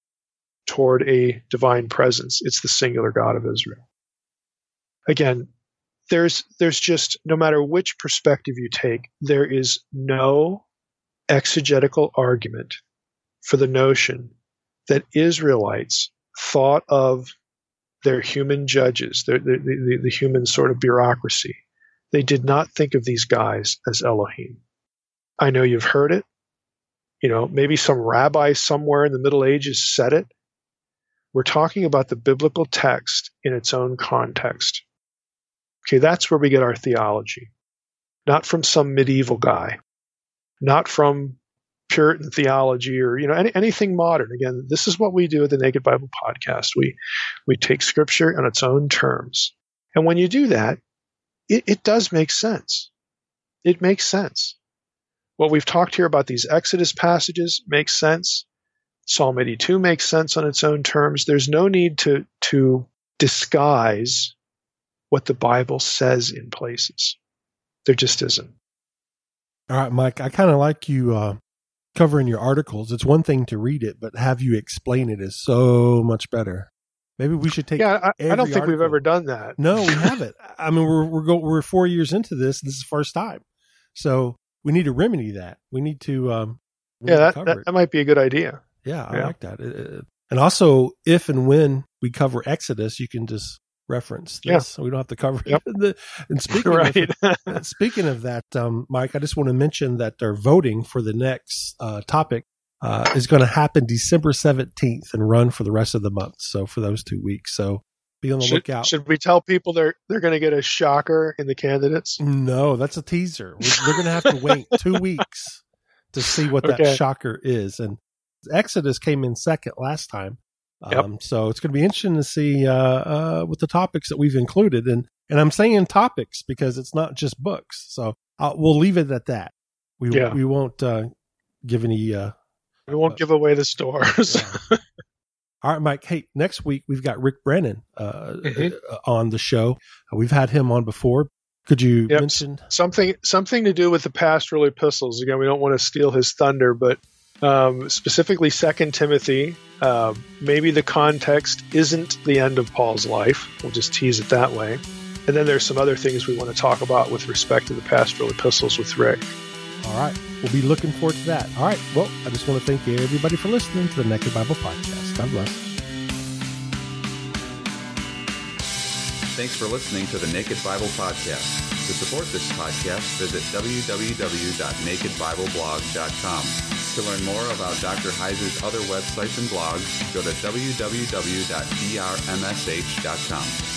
toward a divine presence, it's the singular God of Israel. Again, there's there's just, no matter which perspective you take, there is no exegetical argument for the notion that Israelites thought of their human judges, their, the, the, the human sort of bureaucracy. They did not think of these guys as Elohim. I know you've heard it. You know, maybe some rabbi somewhere in the Middle Ages said it. We're talking about the biblical text in its own context. Okay, that's where we get our theology. Not from some medieval guy. Not from Puritan theology or, you know, any, anything modern. Again, this is what we do at the Naked Bible Podcast. We, we take Scripture on its own terms. And when you do that, it, it does make sense. It makes sense. What we've talked here about these Exodus passages makes sense. Psalm eighty-two makes sense on its own terms. There's no need to, to disguise what the Bible says in places. There just isn't. All right, Mike, I kind of like you uh, covering your articles. It's one thing to read it, but have you explain it is so much better. Maybe we should take. Yeah, I, I don't think article. we've ever done that. No, we haven't. I mean, we're we're go, we're four years into this. This is the first time, so we need to remedy that. We need to. Um, we yeah, need that, to cover that, it. that might be a good idea. Yeah, I yeah. like that. It, it, and also, if and when we cover Exodus, you can just reference this. Yeah. So we don't have to cover Yep. it. The, and speaking right. of speaking of that, um, Mike, I just want to mention that they're voting for the next uh, topic. Uh, is going to happen December seventeenth and run for the rest of the month. So for those two weeks. So be on the should, lookout. Should we tell people they're they're going to get a shocker in the candidates? No, that's a teaser. We're, they're going to have to wait two weeks to see what Okay. that shocker is. And Exodus came in second last time. Um, Yep. So it's going to be interesting to see uh, uh, with the topics that we've included. And, and I'm saying topics because it's not just books. So uh, we'll leave it at that. We, Yeah. we won't uh, give any... Uh, We won't give away the stores. Yeah. All right, Mike. Hey, next week we've got Rick Brennan uh, Mhm. uh, on the show. Uh, we've had him on before. Could you Yep. mention something something to do with the pastoral epistles. Again, we don't want to steal his thunder, but um, specifically Second Timothy. Uh, maybe the context isn't the end of Paul's life. We'll just tease it that way. And then there's some other things we want to talk about with respect to the pastoral epistles with Rick. All right. We'll be looking forward to that. All right. Well, I just want to thank everybody for listening to the Naked Bible Podcast. God bless. Thanks for listening to the Naked Bible Podcast. To support this podcast, visit w w w dot naked bible blog dot com. To learn more about Doctor Heiser's other websites and blogs, go to w w w dot d r m s h dot com.